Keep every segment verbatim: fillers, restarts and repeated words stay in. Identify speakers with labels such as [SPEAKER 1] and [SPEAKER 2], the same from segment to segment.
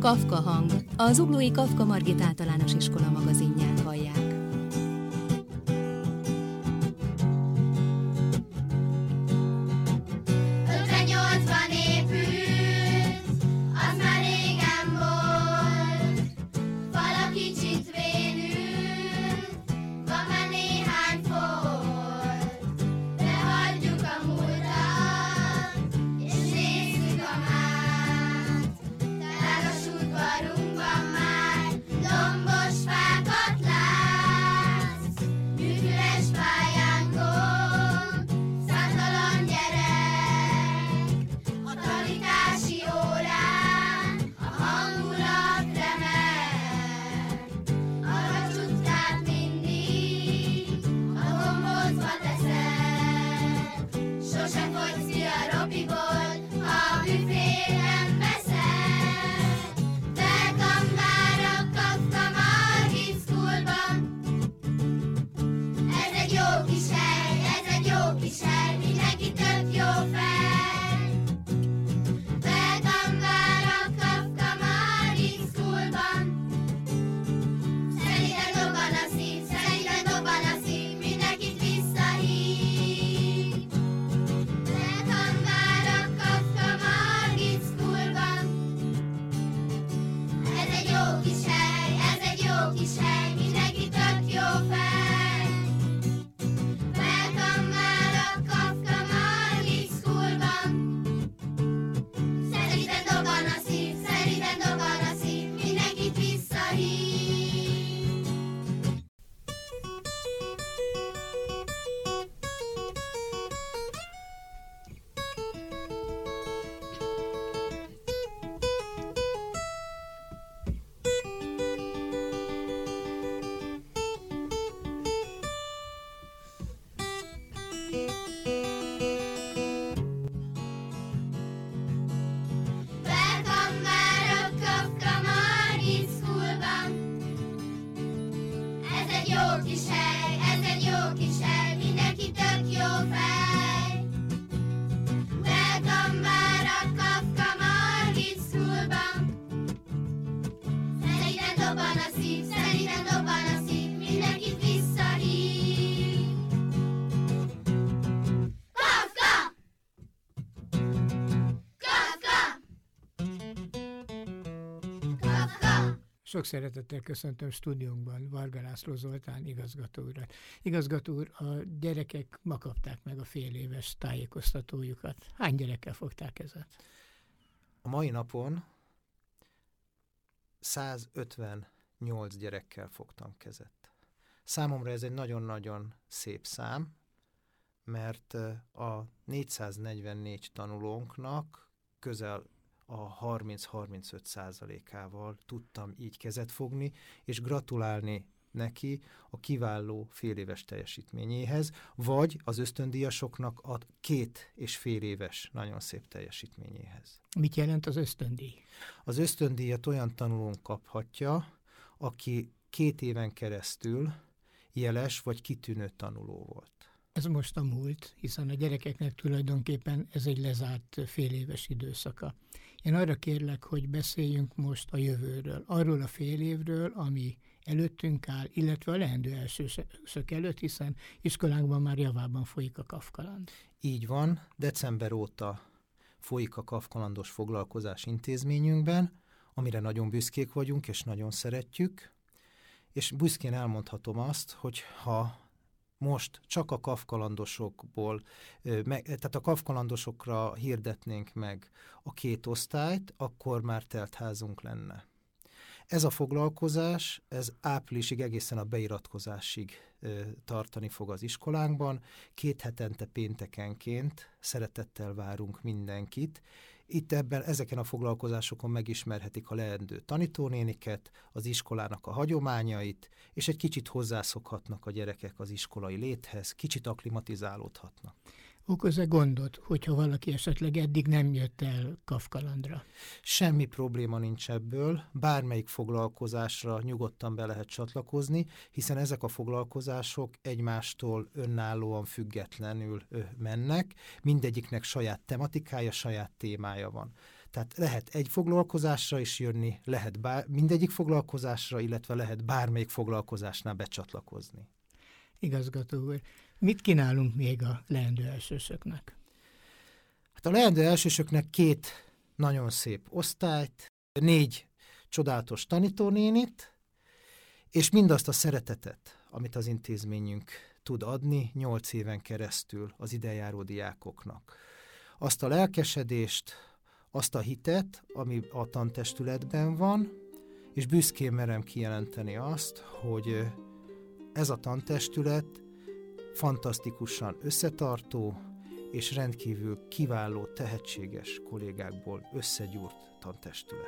[SPEAKER 1] Kafka hang, a Zuglói Kafka Margit Általános Iskola magazinját hallják.
[SPEAKER 2] ötvennyolcban épült, az már régen volt, fala kicsit vénült, van már néhány folt, de hagyjuk a múltat, és nézzük a mát. Tágas udvarunkban már lombos fákat látsz, üres pályán gond, számtalan gyerek, a tanítási órán a hangulat remek, a csutkát mindig a gombócba teszed, sose fogysz ki a robiból, ha büfé nem veszed. Welcome már a Kafka Margit Schoolban. Ez egy jó kis hely, ez egy jó kis hely, mindenki tök jó fej. Welcome már a Kafka Margit Schoolban. Szerinte dobban a szív, szerinte dobban a szív, mindenkit visszahív. Welcome már a Kafka Margit Schoolban. Ez egy jó kis hely, ez egy jó kis hely, mindenki tök jó fej. Welcome már a Kafka Margit Schoolban. Szerintem dobban a szív, szerintem dobban a szív, mindenkit visszahív. Welcome már a Kafka Margit Schoolban. Ez egy jó kis hely, ez egy jó kis hely, mindenki tök jó fej. Welcome már a Kafka Margit Schoolban. Szerintem dobban a szív, szerintem dobban a szív, mindenkit visszahív. Kafka! Kafka! Kafka!
[SPEAKER 3] Sok szeretettel köszöntöm stúdiónkban Varga László Zoltán igazgató urat. Igazgató úr, a gyerekek ma kapták meg a fél éves tájékoztatójukat. Hány gyerekkel fogták kezet?
[SPEAKER 4] A mai napon százötvennyolc gyerekkel fogtam kezet. Számomra ez egy nagyon-nagyon szép szám, mert a négyszáznegyvennégy tanulónknak közel a harminc-harmincöt százalékával tudtam így kezet fogni, és gratulálni neki a kiváló féléves teljesítményéhez, vagy az ösztöndíjasoknak a két és fél éves nagyon szép teljesítményéhez.
[SPEAKER 3] Mit jelent az ösztöndíj?
[SPEAKER 4] Az ösztöndíjat olyan tanulónk kaphatja, aki két éven keresztül jeles vagy kitűnő tanuló volt.
[SPEAKER 3] Ez most a múlt, hiszen a gyerekeknek tulajdonképpen ez egy lezárt fél éves időszaka. Én arra kérlek, hogy beszéljünk most a jövőről, arról a fél évről, ami előttünk áll, illetve a leendő elsőszök előtt, hiszen iskolánkban már javában folyik a Kafkaland.
[SPEAKER 4] Így van, december óta folyik a Kafkalandos foglalkozás intézményünkben, amire nagyon büszkék vagyunk és nagyon szeretjük, és büszkén elmondhatom azt, hogy ha most csak a kafkalandosokból, tehát a kafkalandosokra hirdetnénk meg a két osztályt, akkor már telt házunk lenne. Ez a foglalkozás, ez áprilisig egészen a beiratkozásig tartani fog az iskolánkban. Két hetente péntekenként szeretettel várunk mindenkit. Itt ebben, ezeken a foglalkozásokon megismerhetik a leendő tanítónéniket, az iskolának a hagyományait, és egy kicsit hozzászokhatnak a gyerekek az iskolai léthez, kicsit akklimatizálódhatnak.
[SPEAKER 3] Okoz-e gondot, hogyha valaki esetleg eddig nem jött el Kafkalandra?
[SPEAKER 4] Semmi probléma nincs ebből, bármelyik foglalkozásra nyugodtan be lehet csatlakozni, hiszen ezek a foglalkozások egymástól önállóan függetlenül mennek, mindegyiknek saját tematikája, saját témája van. Tehát lehet egy foglalkozásra is jönni, lehet bár, mindegyik foglalkozásra, illetve lehet bármelyik foglalkozásnál becsatlakozni.
[SPEAKER 3] Igazgató úr, mit kínálunk még a leendő elsősöknek?
[SPEAKER 4] Hát a leendő elsősöknek két nagyon szép osztályt, négy csodálatos tanítónénit, és mindazt a szeretetet, amit az intézményünk tud adni nyolc éven keresztül az idejáró diákoknak. Azt a lelkesedést, azt a hitet, ami a tantestületben van, és büszkén merem kijelenteni azt, hogy ez a tantestület fantasztikusan összetartó, és rendkívül kiváló, tehetséges kollégákból összegyúrt tantestület.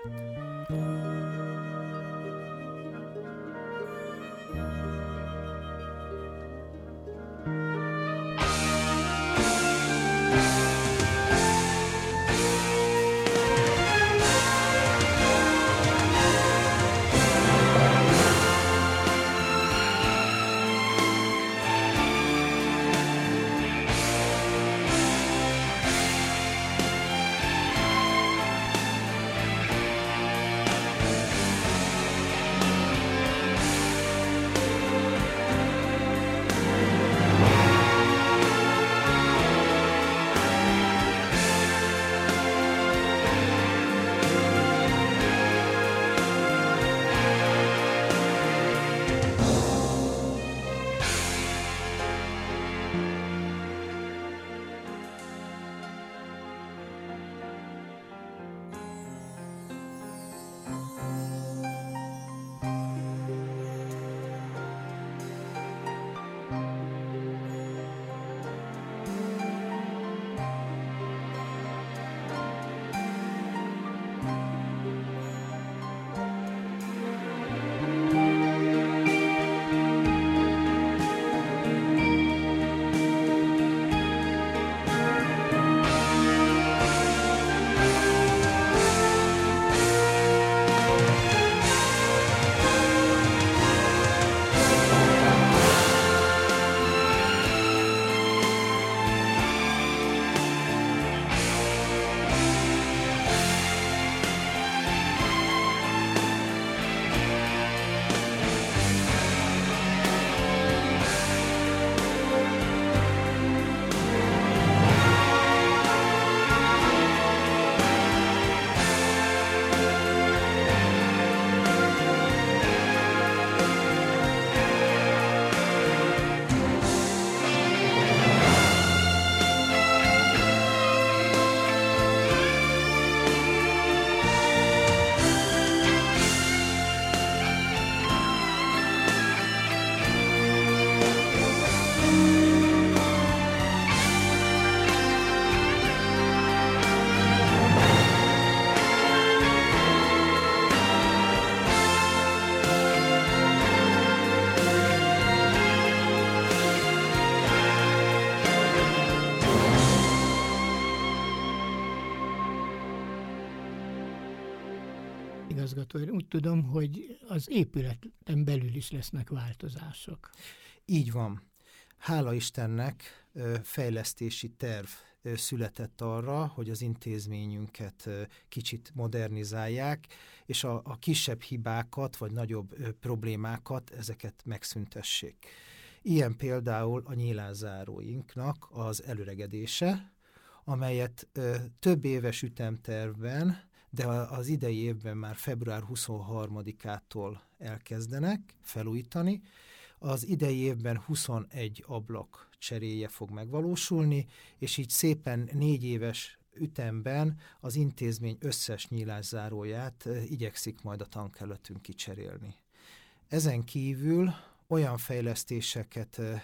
[SPEAKER 3] Igazgató, úgy tudom, hogy az épületen belül is lesznek változások.
[SPEAKER 4] Így van. Hála Istennek fejlesztési terv született arra, hogy az intézményünket kicsit modernizálják, és a, a kisebb hibákat, vagy nagyobb problémákat, ezeket megszüntessék. Ilyen például a nyílászáróinknak az előregedése, amelyet több éves ütemtervben, de az idei évben már február huszonharmadikától elkezdenek felújítani. Az idei évben huszonegy ablak cseréje fog megvalósulni, és így szépen négy éves ütemben az intézmény összes nyílászáróját igyekszik majd a tankerületünk kicserélni. Ezen kívül olyan fejlesztéseket ö,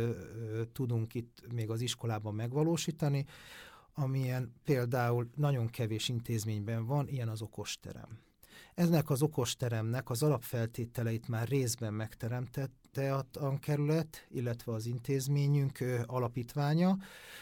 [SPEAKER 4] ö, tudunk itt még az iskolában megvalósítani, amilyen például nagyon kevés intézményben van, ilyen az okosterem. Ennek az okosteremnek az alapfeltételeit már részben megteremtette a tankerület, illetve az intézményünk ö, alapítványa.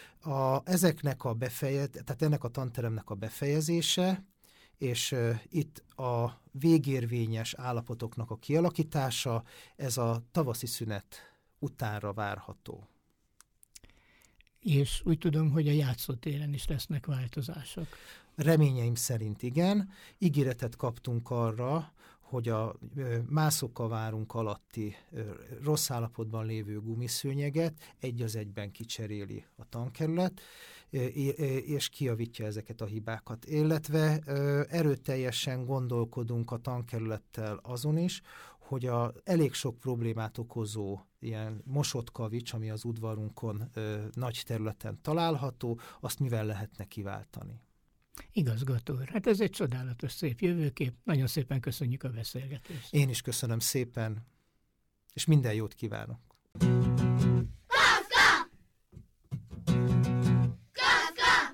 [SPEAKER 4] A, ezeknek a befejez, tehát ennek a tanteremnek a befejezése, és uh, itt a végérvényes állapotoknak a kialakítása, ez a tavaszi szünet utánra várható.
[SPEAKER 3] És úgy tudom, hogy a játszótéren is lesznek változások.
[SPEAKER 4] Reményeim szerint igen. Ígéretet kaptunk arra, hogy a mászókavárunk alatti rossz állapotban lévő gumiszőnyeget egy az egyben kicseréli a tankerület, és kijavítja ezeket a hibákat. Illetve erőteljesen gondolkodunk a tankerülettel azon is, hogy a elég sok problémát okozó ilyen mosott kavics, ami az udvarunkon nagy területen található, azt mivel lehetne kiváltani.
[SPEAKER 3] Igazgató úr, hát ez egy csodálatos, szép jövőkép. Nagyon szépen köszönjük a beszélgetést.
[SPEAKER 4] Én is köszönöm szépen, és minden jót kívánok.
[SPEAKER 2] Kafka! Kafka!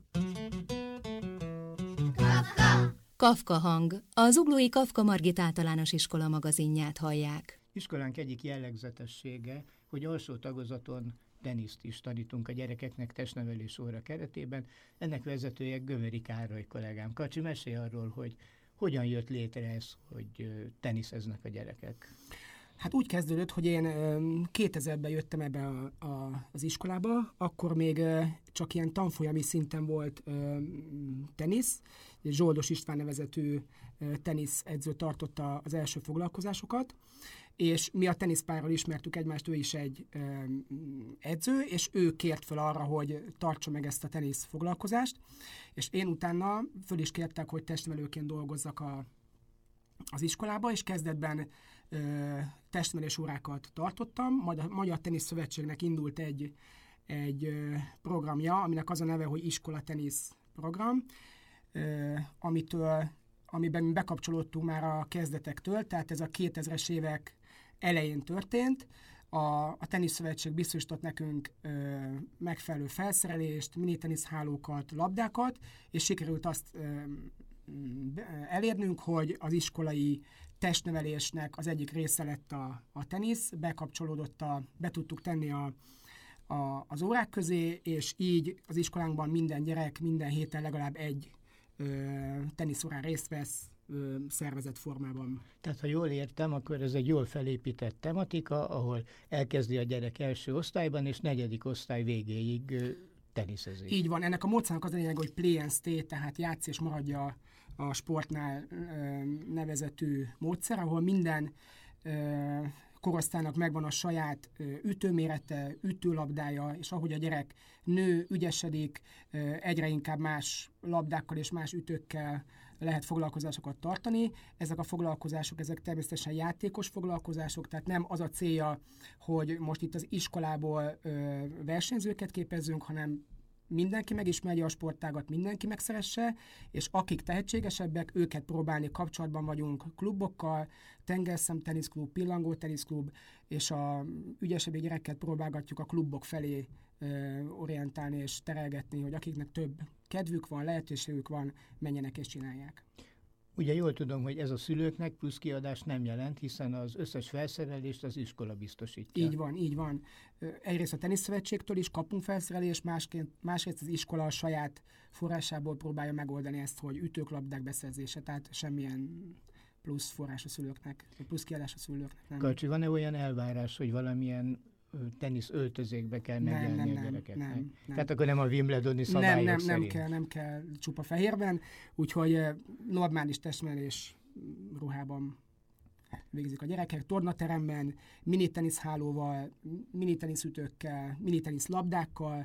[SPEAKER 2] Kafka!
[SPEAKER 1] Kafka hang, a Zuglói Kafka Margit Általános Iskola magazinját hallják.
[SPEAKER 3] Iskolánk egyik jellegzetessége, hogy alsó tagozaton teniszt is tanítunk a gyerekeknek testnevelés óra keretében. Ennek vezetője Gömöri Károly kollégám. Kacsi, mesélj arról, hogy hogyan jött létre ez, hogy teniszeznek a gyerekek.
[SPEAKER 5] Hát úgy kezdődött, hogy én kétezerben jöttem ebbe a, a, az iskolába, akkor még csak ilyen tanfolyami szinten volt tenisz. Zsoldos István nevezetű teniszedző tartotta az első foglalkozásokat, és mi a teniszpárral ismertük egymást, ő is egy ö, edző, és ő kért fel arra, hogy tartsa meg ezt a tenisz foglalkozást, és én utána föl is kértek, hogy testnevelőként dolgozzak a, az iskolába, és kezdetben ö, testnevelés órákat tartottam, majd a Magyar Tenisz Szövetségnek indult egy, egy ö, programja, aminek az a neve, hogy Iskola Tenisz program, ö, amitől amiben mi bekapcsolódtunk már a kezdetektől, tehát ez a kétezres évek elején történt. A, a Teniszszövetség biztosított nekünk ö, megfelelő felszerelést, miniteniszhálókat, labdákat, és sikerült azt ö, elérnünk, hogy az iskolai testnevelésnek az egyik része lett a, a tenisz, bekapcsolódott, a, be tudtuk tenni a, a, az órák közé, és így az iskolánkban minden gyerek minden héten legalább egy teniszórán részt vesz ö, szervezett formában.
[SPEAKER 3] Tehát, ha jól értem, akkor ez egy jól felépített tematika, ahol elkezdi a gyerek első osztályban, és negyedik osztály végéig ö, teniszezik.
[SPEAKER 5] Így van. Ennek a módszernek az a lényeg, hogy play and stay, tehát játsz és maradja a sportnál ö, nevezetű módszer, ahol minden ö, korosztálynak megvan a saját ö, ütőmérete, ütőlabdája, és ahogy a gyerek nő, ügyesedik, ö, egyre inkább más labdákkal és más ütőkkel lehet foglalkozásokat tartani. Ezek a foglalkozások, ezek természetesen játékos foglalkozások, tehát nem az a célja, hogy most itt az iskolából ö, versenyzőket képezzünk, hanem mindenki megismerje a sportágat, mindenki megszeresse, és akik tehetségesebbek, őket próbálni, kapcsolatban vagyunk klubokkal, tengerszem teniszklub, pillangó teniszklub, és a ügyesebb gyereket próbálgatjuk a klubok felé ö, orientálni és terelgetni, hogy akiknek több kedvük van, lehetőségük van, menjenek és csinálják.
[SPEAKER 3] Ugye jól tudom, hogy ez a szülőknek plusz kiadást nem jelent, hiszen az összes felszerelést az iskola biztosítja.
[SPEAKER 5] Így van, így van. Egyrészt a Teniszszövetségtől is kapunk felszerelést, másként, másrészt az iskola a saját forrásából próbálja megoldani ezt, hogy ütők, labdák beszerzése, tehát semmilyen plusz forrás a szülőknek, plusz kiadás a szülőknek. Nem.
[SPEAKER 3] Kacsi, van-e olyan elvárás, hogy valamilyen tenisz öltözékbe kell megjelenni
[SPEAKER 5] nem,
[SPEAKER 3] a
[SPEAKER 5] nem,
[SPEAKER 3] gyerekeknek?
[SPEAKER 5] Nem, nem.
[SPEAKER 3] Tehát akkor nem a Wimbledoni szabályok
[SPEAKER 5] nem, nem,
[SPEAKER 3] szerint.
[SPEAKER 5] Nem kell, nem kell csupa fehérben, úgyhogy normális testnevelés ruhában végzik a gyerekek, tornateremben, miniteniszhálóval, miniteniszütőkkel, miniteniszlabdákkal,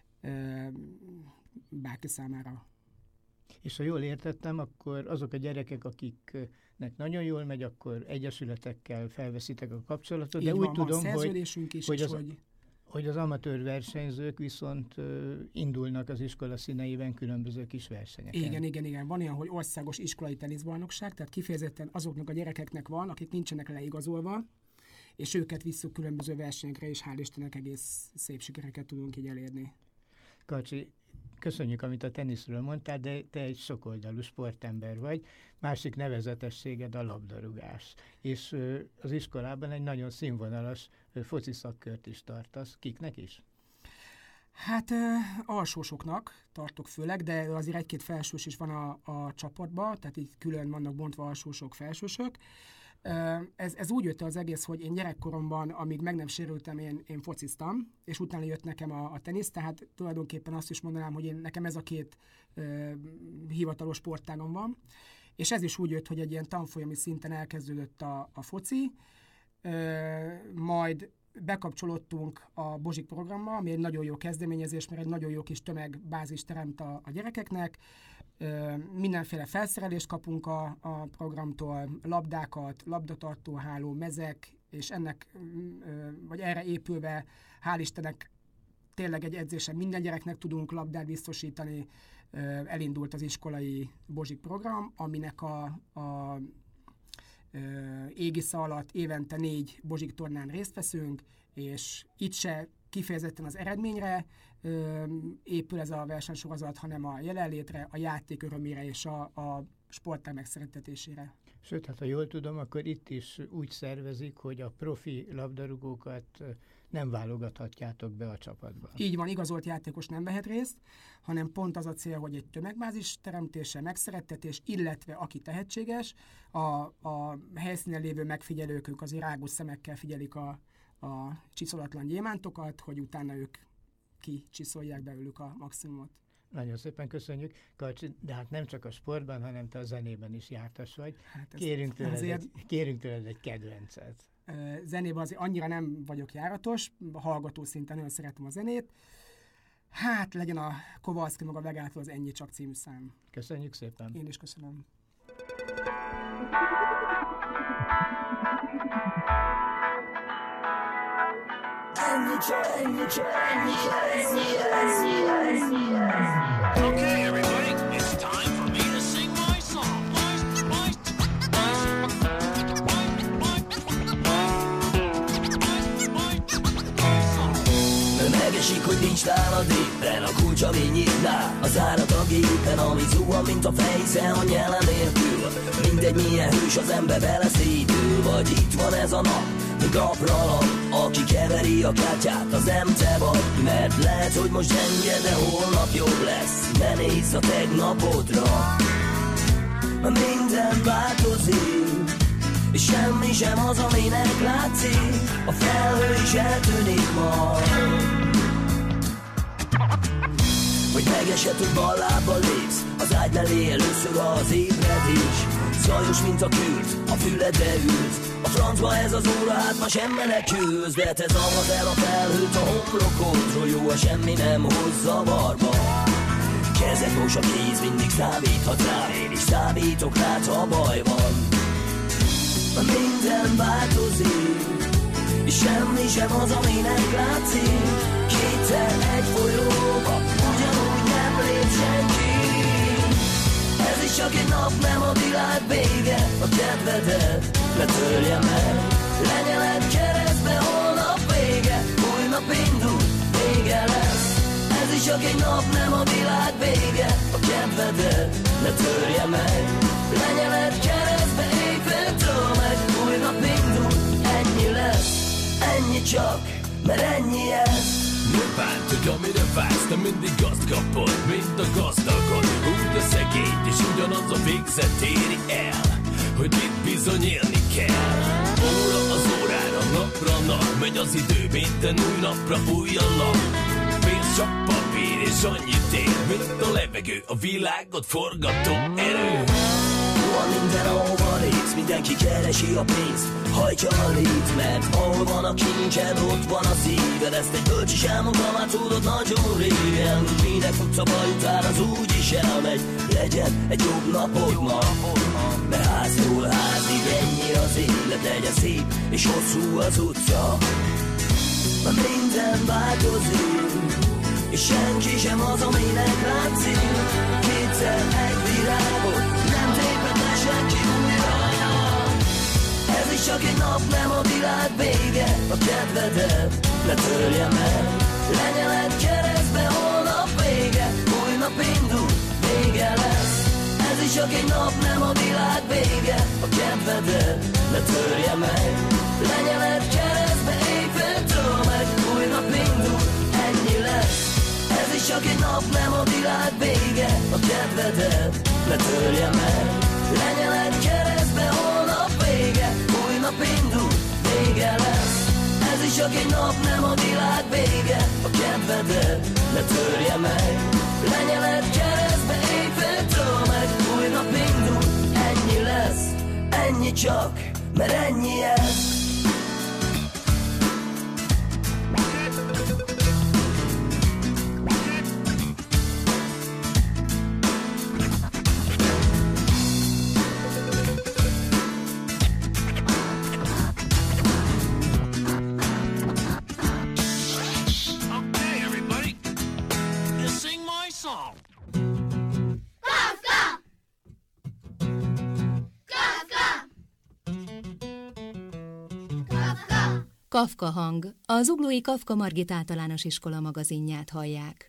[SPEAKER 5] bárki számára.
[SPEAKER 3] És ha jól értettem, akkor azok a gyerekek, akiknek nagyon jól megy, akkor egyesületekkel felveszitek a kapcsolatot, de
[SPEAKER 5] így
[SPEAKER 3] úgy
[SPEAKER 5] van,
[SPEAKER 3] tudom,
[SPEAKER 5] van
[SPEAKER 3] hogy,
[SPEAKER 5] is,
[SPEAKER 3] hogy, az,
[SPEAKER 5] hogy...
[SPEAKER 3] hogy az amatőr versenyzők viszont uh, indulnak az iskola színeiben különböző kis versenyeken.
[SPEAKER 5] Igen, igen, igen. Van olyan, hogy országos iskolai teniszbajnokság, tehát kifejezetten azoknak a gyerekeknek van, akik nincsenek leigazolva, és őket visszük különböző versenyekre, és hál' Istennek egész szép sikereket tudunk így elérni.
[SPEAKER 3] Kacsi, köszönjük, amit a teniszről mondtál, de te egy sokoldalú sportember vagy. Másik nevezetességed a labdarúgás. És ö, az iskolában egy nagyon színvonalas ö, foci szakkört is tartasz. Kiknek is?
[SPEAKER 5] Hát ö, alsósoknak tartok főleg, de azért egy-két felsős is van a, a csapatban, tehát így külön vannak bontva alsósok, felsősök. Ez, ez úgy jött az egész, hogy én gyerekkoromban, amíg meg nem sérültem, én, én fociztam, és utána jött nekem a, a tenisz, tehát tulajdonképpen azt is mondanám, hogy én, nekem ez a két ö, hivatalos sportágam van, és ez is úgy jött, hogy egy ilyen tanfolyami szinten elkezdődött a, a foci, ö, majd bekapcsolódtunk a Bozsik programba, ami egy nagyon jó kezdeményezés, mert egy nagyon jó kis tömegbázis teremt a, a gyerekeknek. Ö, mindenféle felszerelést kapunk a, a programtól, labdákat, labdatartóháló, mezek, és ennek, ö, vagy erre épülve, hál' Istennek, tényleg egy edzésen minden gyereknek tudunk labdát biztosítani. Ö, elindult az iskolai Bozsik program, aminek a, a égisza alatt évente négy Bozsik tornán részt veszünk, és itt se kifejezetten az eredményre ö, épül ez a versenysorozat, hanem a jelenlétre, a játék örömére és a, a sportág megszerettetésére.
[SPEAKER 3] Sőt, hát ha jól tudom, akkor itt is úgy szervezik, hogy a profi labdarúgókat nem válogathatjátok be a csapatba.
[SPEAKER 5] Így van, igazolt játékos nem vehet részt, hanem pont az a cél, hogy egy tömegbázis teremtése, megszerettetés, illetve aki tehetséges, a, a helyszínen lévő megfigyelők, ők azért rágós szemekkel figyelik a, a csiszolatlan gyémántokat, hogy utána ők kicsiszolják belőlük a maximumot.
[SPEAKER 3] Nagyon szépen köszönjük, Karcsi, de hát nem csak a sportban, hanem te a zenében is jártas vagy. Hát kérünk, tőled azért... egy, kérünk tőled egy kedvencet.
[SPEAKER 5] Zenében azért annyira nem vagyok járatos, hallgató szinten nagyon szeretem a zenét. Hát legyen a Kowalski maga Vegától az Ennyi csak című szám.
[SPEAKER 3] Köszönjük szépen.
[SPEAKER 5] Én is köszönöm. Ennyi csak, ennyi csak, ennyi csak, ennyi csak, ennyi csak. Okay, everybody, it's time for me to sing my song. Megesik, hogy nincs nálad éppen a kulcs, ami nyitná az árat a gépen, ami zuhan, mint a fejsze a nyele nélkül. Mindegy milyen hős az ember vele szétül, vagy itt van ez a nap, napra lap, aki keveri a kártyát, az nem te vagy. Mert lehet, hogy most gyenge, de holnap jobb lesz. Ne nézz a tegnapodra, minden változik, és semmi sem az, aminek látszik. A felhő is eltűnik majd. Hogy megesett, hogy bal lábbal lépsz az ágy mellé először az ébredés. Zajos, mint a kürt, a füledbe ült. A francba ez az óra, hát ma sem menekülsz. De te zavard el a felhőt a homlokodról, jó, ha semmi nem hoz zavarba. Kezed mos a kéz, mindig számíthat rám, én is számítok rád, ha baj van. Minden változik, és semmi sem az, aminek látszik. Kétszer egy folyóba, ugyanúgy nem lép senki. Ez is csak egy nap, nem a világ vége. A kedvedet ne törje meg, lenyeled keresztbe, holnap vége. Új nap indul, vége lesz. Ez is csak egy nap, nem a világ vége. A kedvedet ne törje meg, lenyeled keresztbe, éjféltől meg. Új nap indul, ennyi lesz, ennyi csak, mert ennyi ez.
[SPEAKER 6] Ne bánt, hogy amire vársz, te mindig azt kapod, mint a gazdagon. Úgy a szegényt, és ugyanaz a végzet éri el, hogy itt bizony élni kell. Óra az órára, napra nap, megy az idő, minden új napra új a lap. Pénz csak papír, és annyit ér, mint a levegő, a világot forgató erő.
[SPEAKER 7] Van minden, ahova lépsz, mindenki keresi a pénzt, hajtja a lét, mert ahol van a kincsed, ott van a szíved. Ezt egy bölcs is elmondta, már tudod nagyon régen. Minek futsz a baj után, az úgy is elmegy. Legyen egy jobb napod ma, mert házról házig ennyi az élet. Legyen szép és hosszú az utca, mert minden változik, és senki sem az, aminek látszik. Kétszer egy virágot nem téped le senki újra. Ez is csak egy nap, nem a világ vége. A kedvedet ne törje meg, lenyeled keresztbe, holnap vége. Új nap indul, vége lesz. Ez is csak egy nap, nem a világ vége. A kedvedet ne törje meg, lenyeled keresztbe, éjféltől meg. Új nap indul, ennyi lesz. Ez is csak egy nap, nem a világ vége. A kedvedet ne törje meg, lenyeled keresztbe, holnap vége. csak egy nap, nem a világ vége. A kedvedet ne törje meg, lenyeled keresztbe éjféltől meg. Új nap indul, ennyi lesz, ennyi csak, mert ennyi ez.
[SPEAKER 1] Kafka hang, a Zuglói Kafka Margit Általános Iskola magazinját hallják.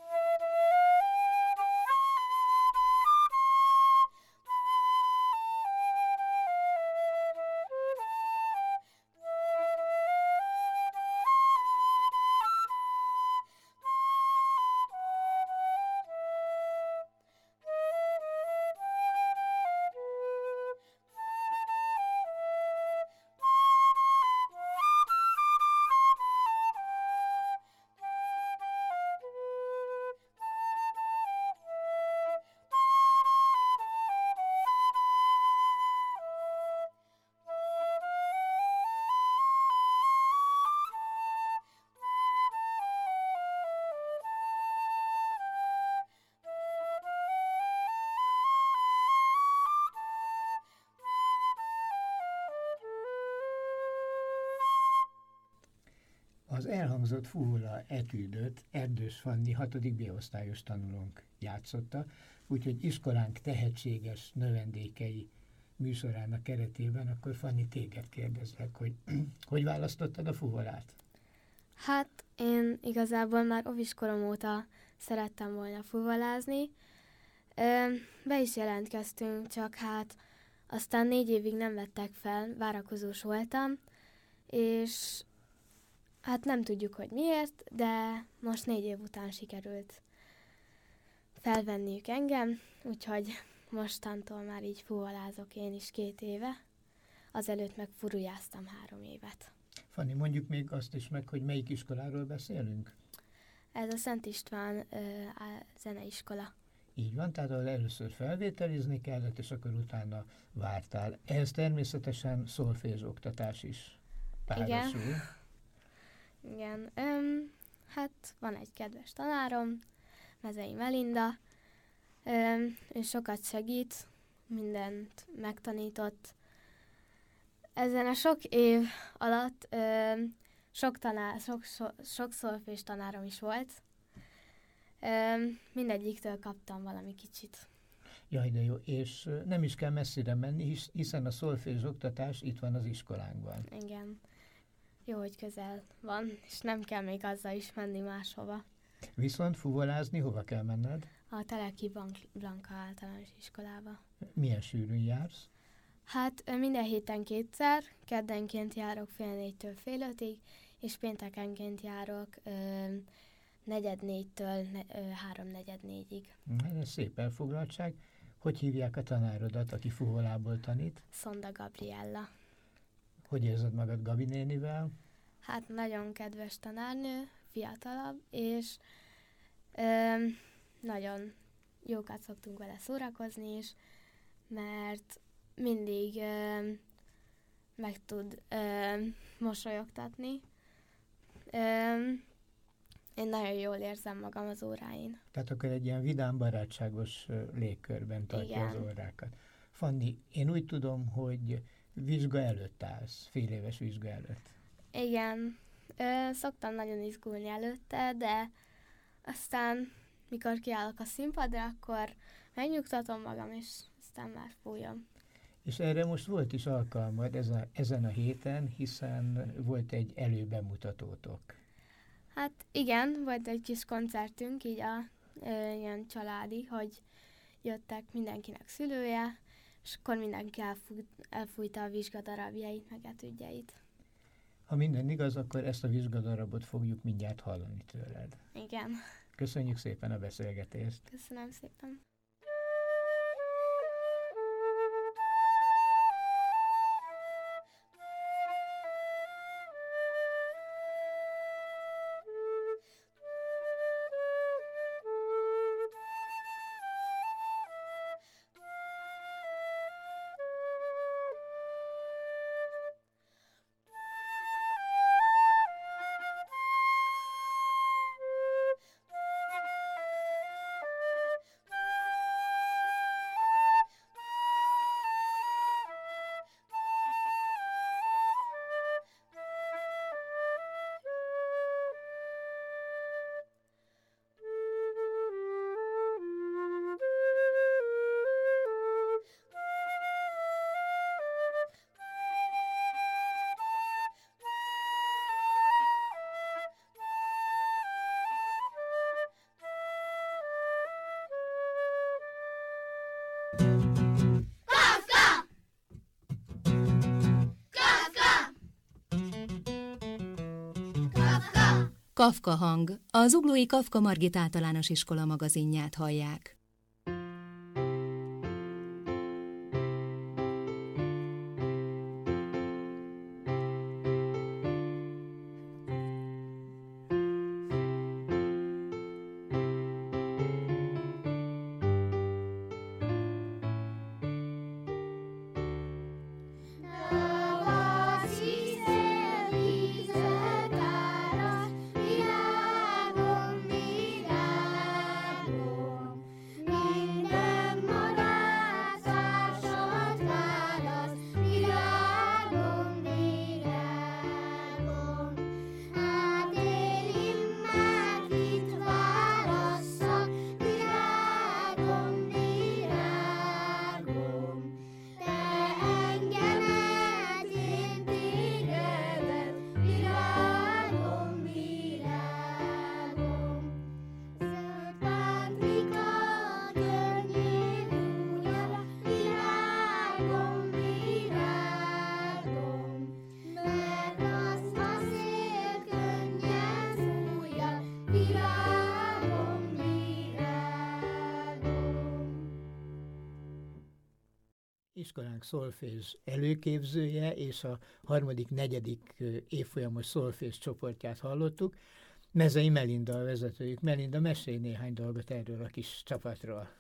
[SPEAKER 3] Az elhangzott fuvola etűdöt Erdős Fanni hatodik B-osztályos tanulónk játszotta, úgyhogy iskolánk tehetséges növendékei műsorának keretében, akkor Fanni, téged kérdezlek, hogy hogy választottad a fuvolát?
[SPEAKER 8] Hát én igazából már oviskorom óta szerettem volna fuvolázni. Be is jelentkeztünk, csak hát aztán négy évig nem vettek fel, várakozós voltam, és hát nem tudjuk, hogy miért, de most négy év után sikerült felvenniük engem, úgyhogy mostantól már így fuvolázok én is két éve, azelőtt meg furujáztam három évet.
[SPEAKER 3] Fanni, mondjuk még azt is meg, hogy melyik iskoláról beszélünk?
[SPEAKER 8] Ez a Szent István ö, a zeneiskola.
[SPEAKER 3] Így van, tehát először felvételizni kellett, és akkor utána vártál. Ehhez természetesen szolfézs oktatás is párosul.
[SPEAKER 8] Igen. Igen, öm, hát van egy kedves tanárom, Mezei Melinda, öm, ő sokat segít, mindent megtanított. Ezen a sok év alatt öm, sok, tanár, sok, so, sok szolfés tanárom is volt, öm, mindegyiktől kaptam valami kicsit.
[SPEAKER 3] Jaj, de jó, és nem is kell messzire menni, hiszen a szolfézs oktatás itt van az iskolánkban.
[SPEAKER 8] Igen. Jó, hogy közel van, és nem kell még azzal is menni máshova.
[SPEAKER 3] Viszont fuvolázni hova kell menned?
[SPEAKER 8] A Teleki Blanka Általános Iskolába.
[SPEAKER 3] Milyen sűrűn jársz?
[SPEAKER 8] Hát minden héten kétszer, keddenként járok fél négytől fél ötig, és péntekenként járok ö, negyed négytől ne, ö, három negyed négyig.
[SPEAKER 3] Ez szép elfoglaltság. Hogy hívják a tanárodat, aki fuvolából tanít?
[SPEAKER 8] Szonda Gabriella.
[SPEAKER 3] Hogy érzed magad Gabi nénivel?
[SPEAKER 8] Hát nagyon kedves tanárnő, fiatalabb, és ö, nagyon jókat szoktunk vele szórakozni is, mert mindig ö, meg tud ö, mosolyogtatni. Ö, én nagyon jól érzem magam az óráin.
[SPEAKER 3] Tehát akkor egy ilyen vidám, barátságos légkörben tartja
[SPEAKER 8] Igen.
[SPEAKER 3] az órákat. Fanni, én úgy tudom, hogy vizsga előtt állsz, fél éves vizsga előtt.
[SPEAKER 8] Igen, ö, szoktam nagyon izgulni előtte, de aztán, mikor kiállok a színpadra, akkor megnyugtatom magam, és aztán már fújom.
[SPEAKER 3] És erre most volt is alkalmad ez a, ezen a héten, hiszen volt egy előbemutatótok.
[SPEAKER 8] Hát igen, volt egy kis koncertünk, így a ö, ilyen családi, hogy jöttek mindenkinek szülője, és akkor mindenki elfújt, elfújta a vizsgadarabjait, meg etüdjeit.
[SPEAKER 3] Ha minden igaz, akkor ezt a vizsgadarabot fogjuk mindjárt hallani tőled.
[SPEAKER 8] Igen.
[SPEAKER 3] Köszönjük szépen a beszélgetést.
[SPEAKER 8] Köszönöm szépen.
[SPEAKER 1] Kafka hang, a Zuglói Kafka Margit Általános Iskola magazinját hallják.
[SPEAKER 3] Iskolánk szolfézs előképzője és a harmadik, negyedik évfolyamos szolfézs csoportját hallottuk. Mezei Melinda a vezetőjük. Melinda, mesélj néhány dolgot erről a kis csapatról.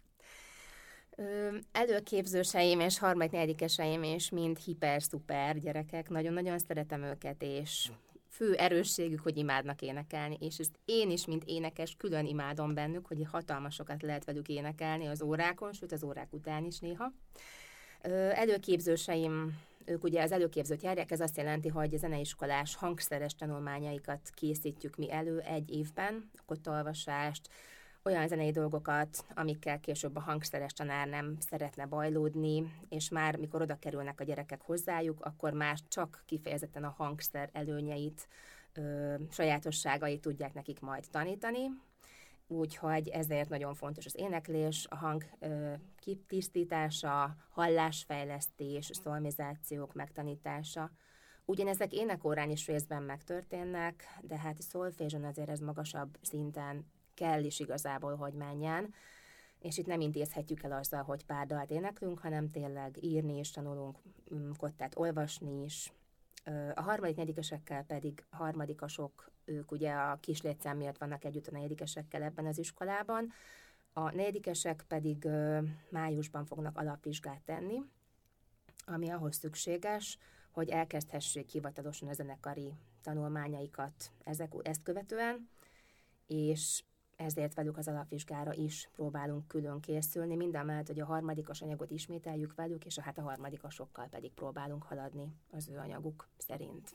[SPEAKER 9] Ö, előképzőseim és harmadik, negyedikeseim és mind hiper-szuper gyerekek. Nagyon-nagyon szeretem őket, és fő erősségük, hogy imádnak énekelni, és ezt én is, mint énekes, külön imádom bennük, hogy hatalmasokat lehet velük énekelni az órákon, sőt az órák után is néha. Előképzőseim, ők ugye az előképzőt járják, ez azt jelenti, hogy a zeneiskolás hangszeres tanulmányaikat készítjük mi elő egy évben, kottolvasást, olyan zenei dolgokat, amikkel később a hangszeres tanár nem szeretne bajlódni, és már mikor oda kerülnek a gyerekek hozzájuk, akkor már csak kifejezetten a hangszer előnyeit, ö, sajátosságait tudják nekik majd tanítani. Úgyhogy ezért nagyon fontos az éneklés, a hang ö, kitisztítása, hallásfejlesztés, szolmizációk megtanítása. Ugyanezek énekórán is részben megtörténnek, de hát szolfézson azért ez magasabb szinten kell is igazából, hogy menjen. És itt nem intézhetjük el azzal, hogy pár dalt éneklünk, hanem tényleg írni is tanulunk, kottát olvasni is. A harmadik, negyedikesekkel pedig harmadikasok, ők ugye a kis létszám miatt vannak együtt a negyedikesekkel ebben az iskolában. A negyedikesek pedig májusban fognak alapvizsgát tenni, ami ahhoz szükséges, hogy elkezdhessék hivatalosan a zenekari tanulmányaikat ezek, ezt követően, és ezért velük az alapvizsgára is próbálunk külön készülni, mindamellett, hogy a harmadikos anyagot ismételjük velük, és a, hát a harmadikasokkal pedig próbálunk haladni az ő anyaguk szerint.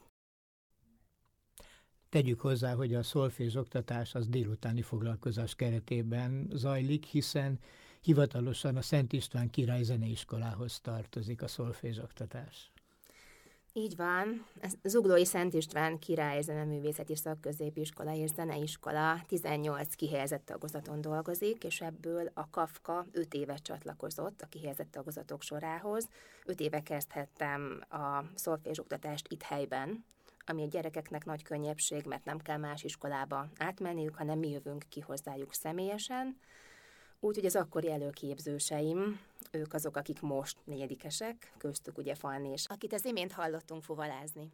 [SPEAKER 3] Tegyük hozzá, hogy a szolfézs oktatás az délutáni foglalkozás keretében zajlik, hiszen hivatalosan a Szent István Király Zeneiskolához tartozik a szolfézs oktatás.
[SPEAKER 9] Így van. Ez Zuglói Szent István Király Zeneművészeti Szakközépiskola és Zeneiskola tizennyolc kihelyezett tagozaton dolgozik, és ebből a Kafka öt évet csatlakozott a kihelyezett tagozatok sorához. öt éve kezdhettem a szolfézs oktatást itt helyben, ami a gyerekeknek nagy könnyebbség, mert nem kell más iskolába átmenniük, hanem mi jövünk ki hozzájuk személyesen. Úgyhogy az akkori előképzőseim, ők azok, akik most negyedikesek, köztük ugye Fanni is, akit az imént hallottunk fuvalázni.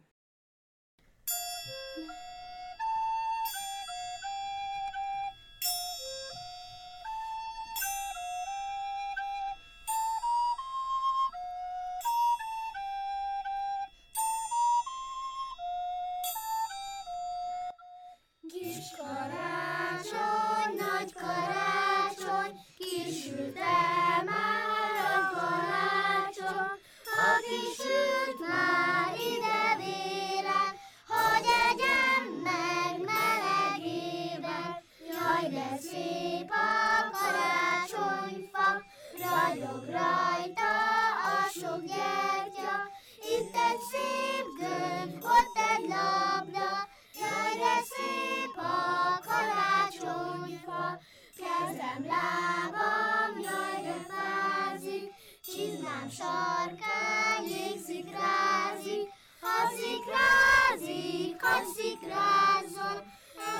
[SPEAKER 2] Kis karácsony, nagy karácsony, kisült el már a karácsony, a kisült már ide véle, hogy egyen meg melegével. Jaj, de szép a karácsonyfa, ragyog rajta a sok gyertya, itt egy szép gömb, ott egy labda. Jaj, de szép a karácsonyfa, kezem, lábam, jaj, de fázik, csizmám sarkán jégszikrázik, ha szikrázik, hadd szikrázzon,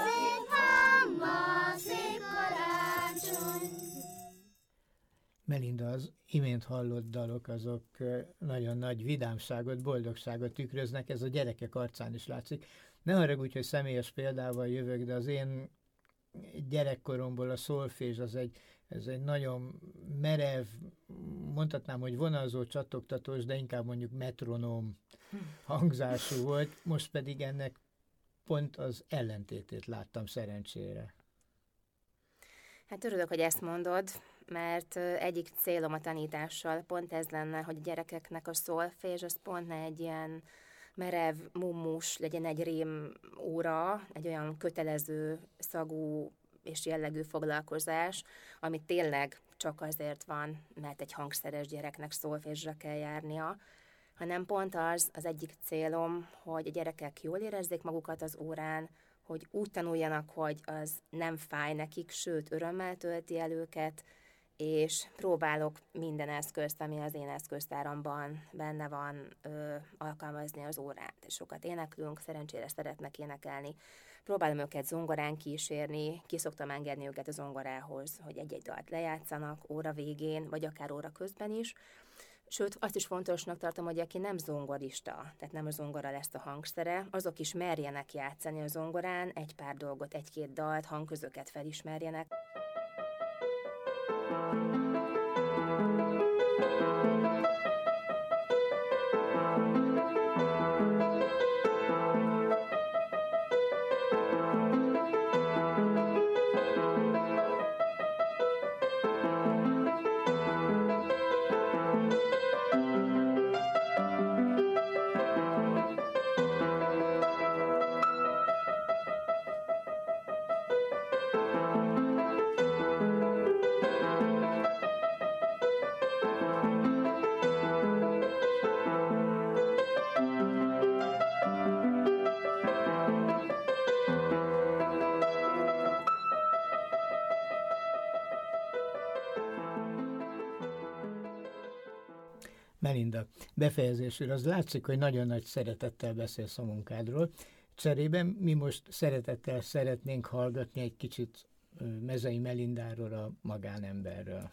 [SPEAKER 3] Melinda, az imént hallott dalok, azok nagyon nagy vidámságot, boldogságot tükröznek, ez a gyerekek arcán is látszik. Ne haragudj, hogy személyes példával jövök, de az én gyerekkoromból a szolfés az egy, ez egy nagyon merev, mondhatnám, hogy vonalzó, csattogtatós, de inkább mondjuk metronóm hangzású volt, most pedig ennek pont az ellentétét láttam szerencsére.
[SPEAKER 9] Hát örülök, hogy ezt mondod, mert egyik célom a tanítással pont ez lenne, hogy a gyerekeknek a szolfés az pont ne egy ilyen merev, mummus, legyen egy rém óra, egy olyan kötelező szagú és jellegű foglalkozás, ami tényleg csak azért van, mert egy hangszeres gyereknek szolfésre kell járnia, hanem pont az az egyik célom, hogy a gyerekek jól érezzék magukat az órán, hogy úgy tanuljanak, hogy az nem fáj nekik, sőt, örömmel tölti el őket, és próbálok minden eszközt, ami az én eszköztáramban benne van, ö, alkalmazni az órán. Sokat éneklünk, szerencsére szeretnek énekelni. Próbálom őket zongorán kísérni, ki szoktam engedni őket a zongorához, hogy egy-egy dalt lejátszanak óra végén, vagy akár óra közben is. Sőt, azt is fontosnak tartom, hogy aki nem zongorista, tehát nem a zongora lesz a hangszere, azok is merjenek játszani a zongorán, egy pár dolgot, egy-két dalt, hangközöket felismerjenek.
[SPEAKER 3] Melinda, befejezésül az látszik, hogy nagyon nagy szeretettel beszélsz a munkádról. Cserében mi most szeretettel szeretnénk hallgatni egy kicsit Mezei Melindáról, a magánemberről.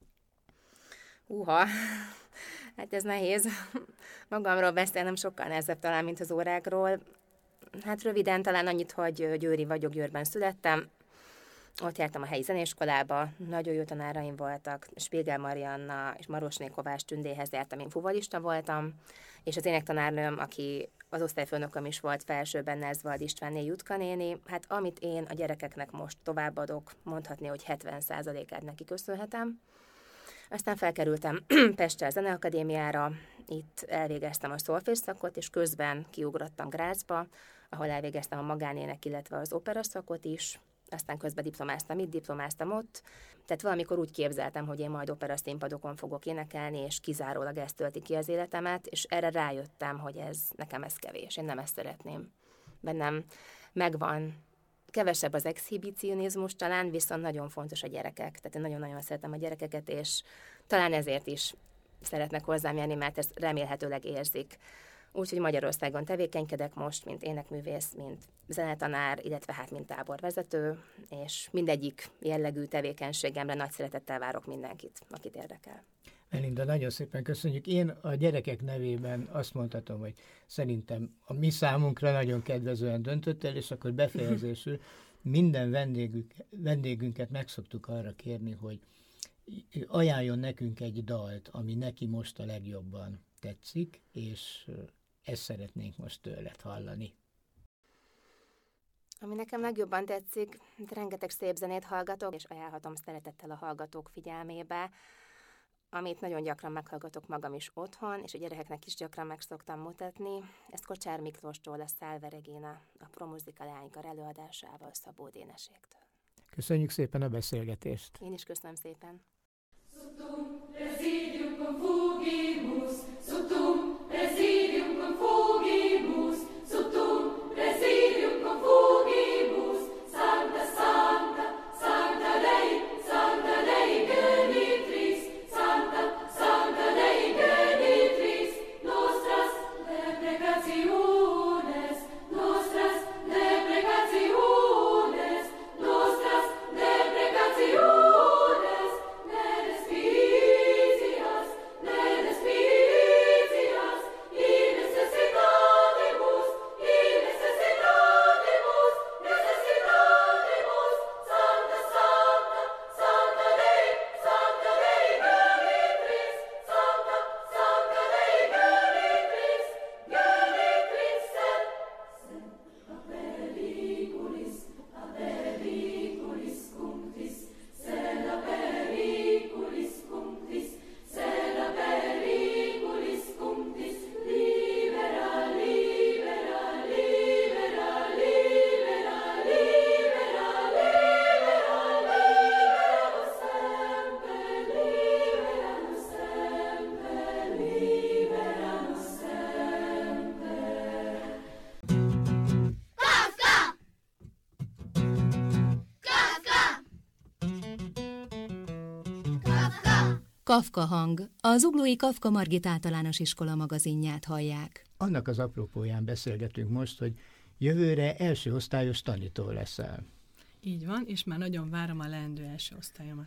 [SPEAKER 9] Húha, hát ez nehéz. Magamról beszélnem sokkal nehezebb talán, mint az órákról. Hát röviden talán annyit, hogy győri vagyok, Győrben születtem. Ott jártam a helyi zeneiskolába, nagyon jó tanáraim voltak, Spilgel Marianna és Marosné Kovács Tündéhez jártam, én fuvalista voltam, és az énektanárnőm, aki az osztályfőnököm is volt felsőben, Nerzvald Istvánné Jutka néni, hát amit én a gyerekeknek most továbbadok, mondhatni, hogy hetven százalékát neki köszönhetem. Aztán felkerültem Pestre a Zeneakadémiára, itt elvégeztem a szolfés szakot, és közben kiugrottam Grazba, ahol elvégeztem a magánének, illetve az opera szakot is. Aztán közben diplomáztam itt, diplomáztam ott. Tehát valamikor úgy képzeltem, hogy én majd opera színpadokon fogok énekelni, és kizárólag ez tölti ki az életemet, és erre rájöttem, hogy ez nekem ez kevés, én nem ezt szeretném. Bennem megvan, kevesebb az exhibicionizmus talán, viszont nagyon fontos a gyerekek. Tehát én nagyon-nagyon szeretem a gyerekeket, és talán ezért is szeretnek hozzám jönni, mert ezt remélhetőleg érzik. Úgyhogy Magyarországon tevékenykedek most, mint énekművész, mint zenetanár, illetve hát mint táborvezető, és mindegyik jellegű tevékenységemre nagy szeretettel várok mindenkit, akit érdekel.
[SPEAKER 3] Melinda, nagyon szépen köszönjük. Én a gyerekek nevében azt mondhatom, hogy szerintem a mi számunkra nagyon kedvezően döntöttél, és akkor befejezésül minden vendégünk, vendégünket meg szoktuk arra kérni, hogy ajánljon nekünk egy dalt, ami neki most a legjobban tetszik, és ezt szeretnénk most tőled hallani.
[SPEAKER 9] Ami nekem legjobban tetszik, rengeteg szép zenét hallgatok, és ajánlhatom szeretettel a hallgatók figyelmébe, amit nagyon gyakran meghallgatok magam is otthon, és a gyerekeknek is gyakran meg szoktam mutatni. Ezt Kocsár Miklóstól, a Szálve Regina, a Promuzika Leánykar előadásával, Szabó Déneségtől.
[SPEAKER 3] Köszönjük szépen a beszélgetést!
[SPEAKER 9] Én is köszönöm szépen!
[SPEAKER 2] Sutum presidium confugimus, sutum presidium confugimus, sutum presidium confugimus, Sancta, Sancta, Sancta Dei, Sancta Dei Genitris, Sancta, Sancta Dei Genitris, nostras deprecationes, nostras deprecationes, nostras deprecationes, ne respir.
[SPEAKER 1] Kafka hang, a Zuglói Kafka Margit Általános Iskola magazinját hallják.
[SPEAKER 3] Annak az apropóján beszélgetünk most, hogy jövőre első osztályos tanító leszel.
[SPEAKER 10] Így van, és már nagyon várom a leendő első osztályomat.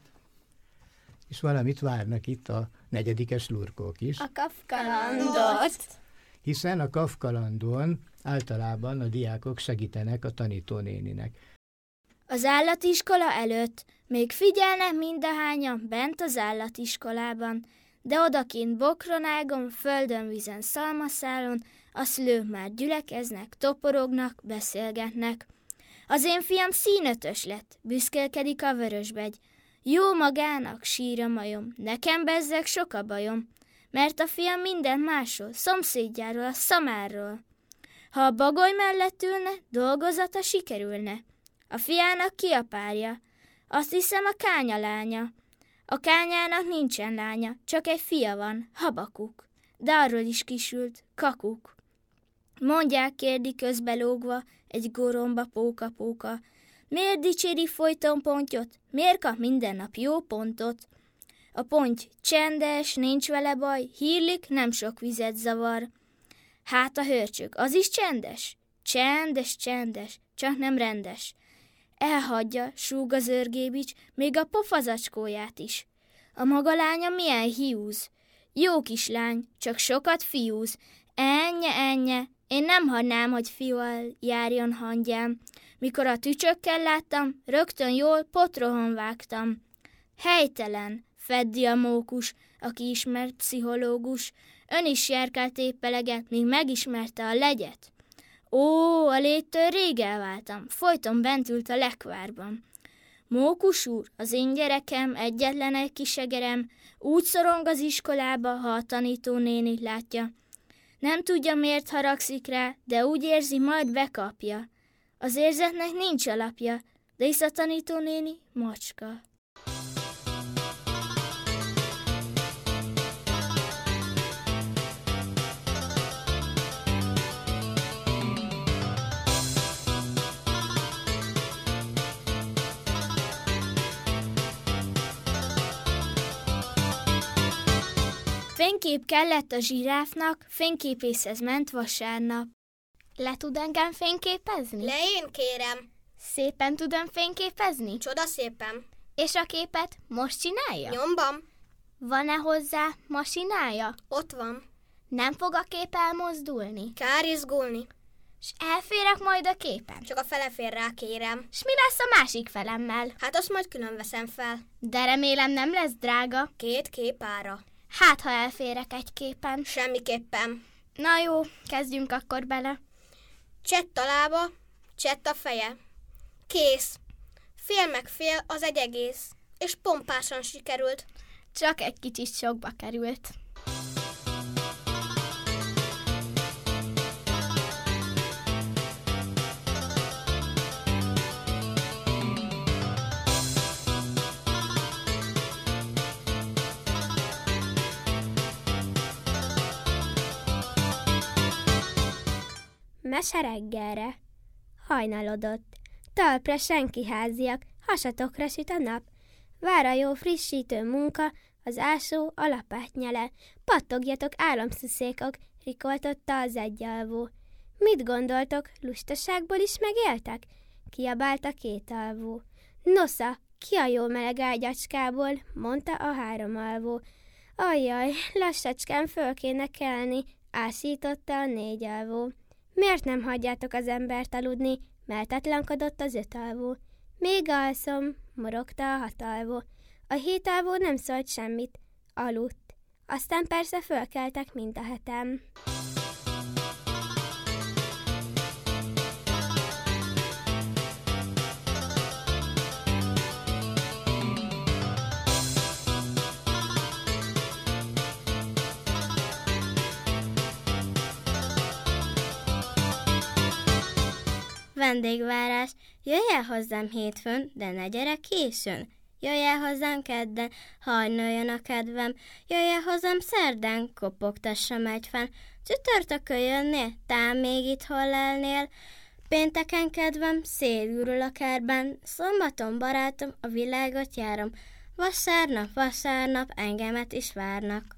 [SPEAKER 3] És valamit várnak itt a negyedikes lurkók is.
[SPEAKER 8] A Kafkalandot.
[SPEAKER 3] Hiszen a Kafkalandon általában a diákok segítenek a tanítónéninek.
[SPEAKER 11] Az állatiskola előtt még figyelnek mindahányan bent az állatiskolában, de odakint bokronágon, földön, vízen, szalmaszálon a szülők már gyülekeznek, toporognak, beszélgetnek. Az én fiam színötös lett, büszkélkedik a vörösbegy. Jó magának, sír a majom, nekem bezzeg sok a bajom, mert a fiam minden másról, szomszédjáról, a szamárról. Ha a bagoly mellett ülne, dolgozata sikerülne. A fiának ki a párja? Azt hiszem a kánya lánya. A kányának nincsen lánya, csak egy fia van, Habakuk. De arról is kisült, Kakuk. Mondják, kérdi közbelógva, egy goromba póka-póka. Miért dicséri folyton pontyot? Miért kap minden nap jó pontot? A ponty csendes, nincs vele baj, hírlik, nem sok vizet zavar. Hát a hörcsög, az is csendes? Csendes, csendes, csak nem rendes. Elhagyja, súg az örgébics, még a pofazacskóját is. A maga lánya milyen hiúz? Jó kislány, csak sokat fiúz. Ennye, ennye, én nem hagynám, hogy fiúval járjon hangyám. Mikor a tücsökkel láttam, rögtön jól potrohon vágtam. Helytelen, feddi a mókus, aki ismert pszichológus. Ön is járkált épp eleget, míg megismerte a legyet. Ó, a légytől rég elváltam, folyton bent ült a lekvárban. Mókus úr, az én gyerekem, egyetlen egy kisegerem, úgy szorong az iskolába, ha a tanítónéni látja. Nem tudja, miért haragszik rá, de úgy érzi, majd bekapja. Az érzetnek nincs alapja, de hisz a tanítónéni macska. Fénykép kellett a zsiráfnak, fényképészhez ment vasárnap. Le tud engem fényképezni?
[SPEAKER 12] Le én kérem.
[SPEAKER 11] Szépen tudom fényképezni?
[SPEAKER 12] Csoda szépen.
[SPEAKER 11] És a képet most csinálja?
[SPEAKER 12] Nyomban.
[SPEAKER 11] Van-e hozzá masinája?
[SPEAKER 12] Ott van.
[SPEAKER 11] Nem fog a kép elmozdulni?
[SPEAKER 12] Kár izgulni.
[SPEAKER 11] S elférek majd a képen?
[SPEAKER 12] Csak a fele fér rá, kérem.
[SPEAKER 11] S mi lesz a másik felemmel?
[SPEAKER 12] Hát azt majd külön veszem fel.
[SPEAKER 11] De remélem nem lesz drága.
[SPEAKER 12] Két kép ára.
[SPEAKER 11] Hát, ha elférek egy képen.
[SPEAKER 12] Semmiképpen.
[SPEAKER 11] Na jó, kezdjünk akkor bele.
[SPEAKER 12] Csett a lába, csett a feje. Kész. Fél meg fél az egy egész. És pompásan sikerült.
[SPEAKER 11] Csak egy kicsit sokba került.
[SPEAKER 13] Mese reggelre. Hajnalodott. Talpra senki háziak, hasatokra süt a nap. Vár a jó frissítő munka, az ásó a lapát nyele. Pattogjatok álomszuszékok, rikoltotta az egyalvó. Mit gondoltok, lustaságból is megéltek? Kiabálta két alvó. Nosza, ki a jó meleg ágyacskából, mondta a három alvó. Ajjaj, lassacskán föl kéne kelni, ásította a négy alvó. Miért nem hagyjátok az embert aludni? Meltatlankodott az öt alvó. Még alszom, morogta a hat alvó. A hét alvó nem szólt semmit, aludt. Aztán persze fölkeltek mind a hetem.
[SPEAKER 14] Vendégvárás, jöjj el hozzám hétfőn, de ne gyere későn. Jöjj el hozzám kedden, hajnoljon a kedvem. Jöjj el hozzám szerdán, kopogtassam egyfán. Csütörtökön jönnél, tám még itt hol lelnél. Pénteken kedvem, szél ürül a kertben. Szombaton barátom, a világot járom. Vasárnap, vasárnap engemet is várnak.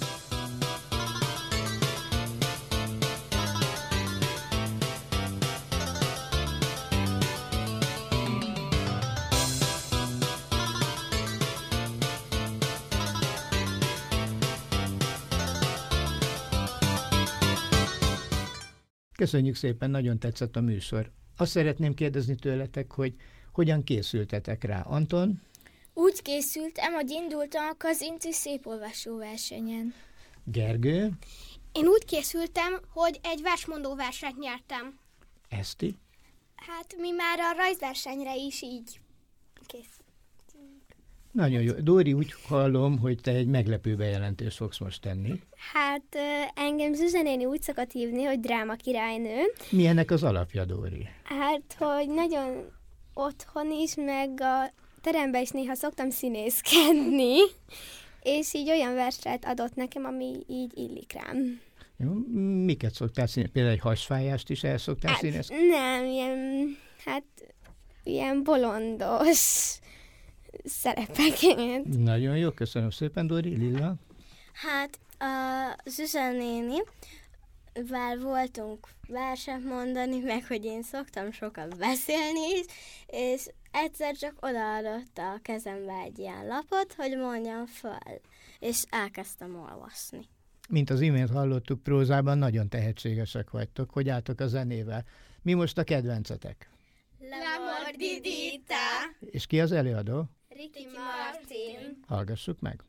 [SPEAKER 3] Köszönjük szépen, nagyon tetszett a műsor. Azt szeretném kérdezni tőletek, hogy hogyan készültetek rá. Anton?
[SPEAKER 11] Úgy készültem, hogy indultam a Kazinci szépolvasó versenyen.
[SPEAKER 3] Gergő?
[SPEAKER 12] Én úgy készültem, hogy egy versmondó versenyt nyertem.
[SPEAKER 3] Eszti?
[SPEAKER 13] Hát mi már a rajzversenyre is így készültünk.
[SPEAKER 3] Nagyon jó. Dóri, úgy hallom, hogy te egy meglepő bejelentést fogsz most tenni.
[SPEAKER 13] Hát engem Zsuzsa néni úgy szokott hívni, hogy dráma királynő.
[SPEAKER 3] Mi ennek az alapja, Dóri?
[SPEAKER 13] Hát, hogy nagyon otthon is, meg a teremben is néha szoktam színészkedni, és így olyan verset adott nekem, ami így illik rám.
[SPEAKER 3] Jó, miket szoktál színész? Például egy hasfájást is el szoktál
[SPEAKER 13] hát,
[SPEAKER 3] színész?
[SPEAKER 13] Nem, ilyen, hát ilyen bolondos szerepeket.
[SPEAKER 3] Nagyon jó, köszönöm szépen, Dori. Lilla?
[SPEAKER 14] Hát a Zsuzsa néni, vel voltunk verset mondani, meg hogy én szoktam sokat beszélni is, és egyszer csak odaadott a kezembe egy ilyen lapot, hogy mondjam fel, és elkezdtem olvasni.
[SPEAKER 3] Mint az imént hallottuk, prózában nagyon tehetségesek vagytok. Hogy álltok a zenével? Mi most a kedvencetek?
[SPEAKER 12] La Mordidita.
[SPEAKER 3] És ki az előadó?
[SPEAKER 12] Ricky Martin.
[SPEAKER 3] Hallgassuk meg.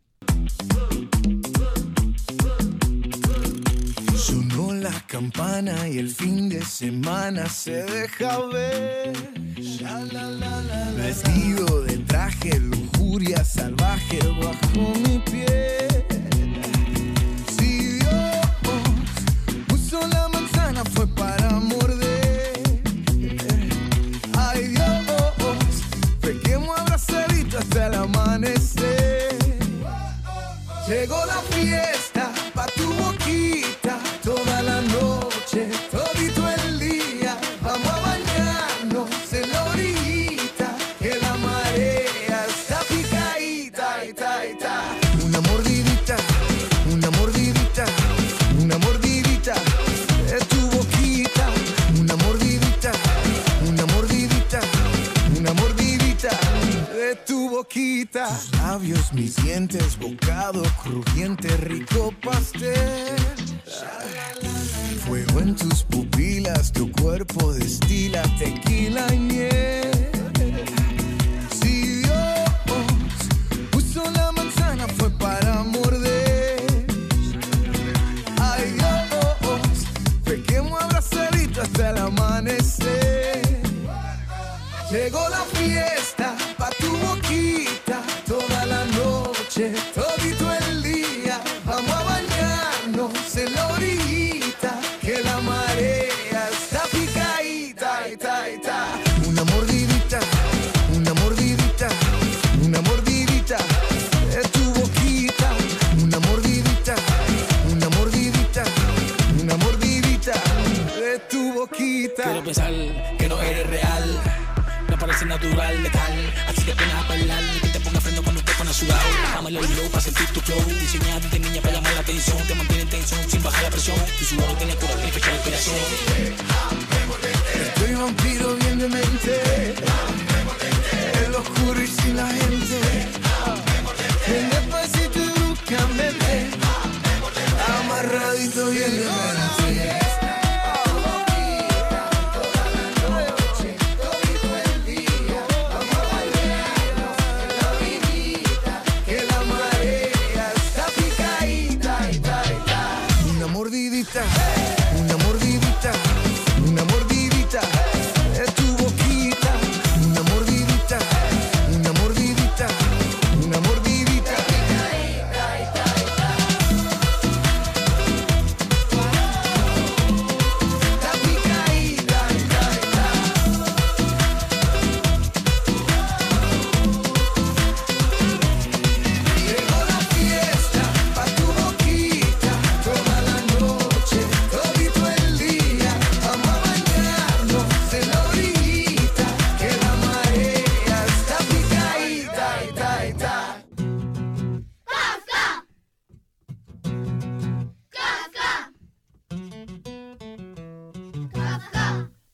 [SPEAKER 15] Sonó la campana y el fin de semana se deja ver. Vestido de traje, lujuria salvaje bajo mi piel. Si Dios puso la manzana fue para morder. Ay Dios, pequemos abrazadito hasta el amanecer. Llegó la fiesta pa' tu boquita, toda la noche, todito el día. Vamos a bañarnos en la orillita, que la marea está picadita, ita, ita. Una mordidita, una mordidita, una mordidita de tu boquita. Una mordidita, una mordidita, una mordidita de tu boquita. Tus labios, mis dientes, bocado crujiente, rico pastel. Fuego en tus pupilas, tu cuerpo destila tequila y miel. Si Dios puso la manzana fue para morder. Ay Dios, pequemos abrazadito hasta el amanecer. Llegó la fiesta pa' tu boquita, toda la noche, todito el día. Vamos a bañarnos en la orillita, que la marea está picadita, ita, ita. Una mordidita, una mordidita, una mordidita de tu boquita. Una mordidita, una mordidita, una mordidita de tu boquita.
[SPEAKER 16] Quiero pensar que no eres real, me parece natural, letal. Así que ven a bailar y que te ponga freno cuando te pones sudado. Bájame el hilo para sentir tu flow. Diseñado de niña para llamar la atención. Te mantiene en tensión sin bajar la presión. Tu sudor tiene cura, tiene fecha de inspiración.
[SPEAKER 15] Estoy vampiro bien de mente, en lo oscuro y sin la gente. Ven despacito y búscame, amarradito bien de mente. Una mordidita, una mordidita de tu boquita.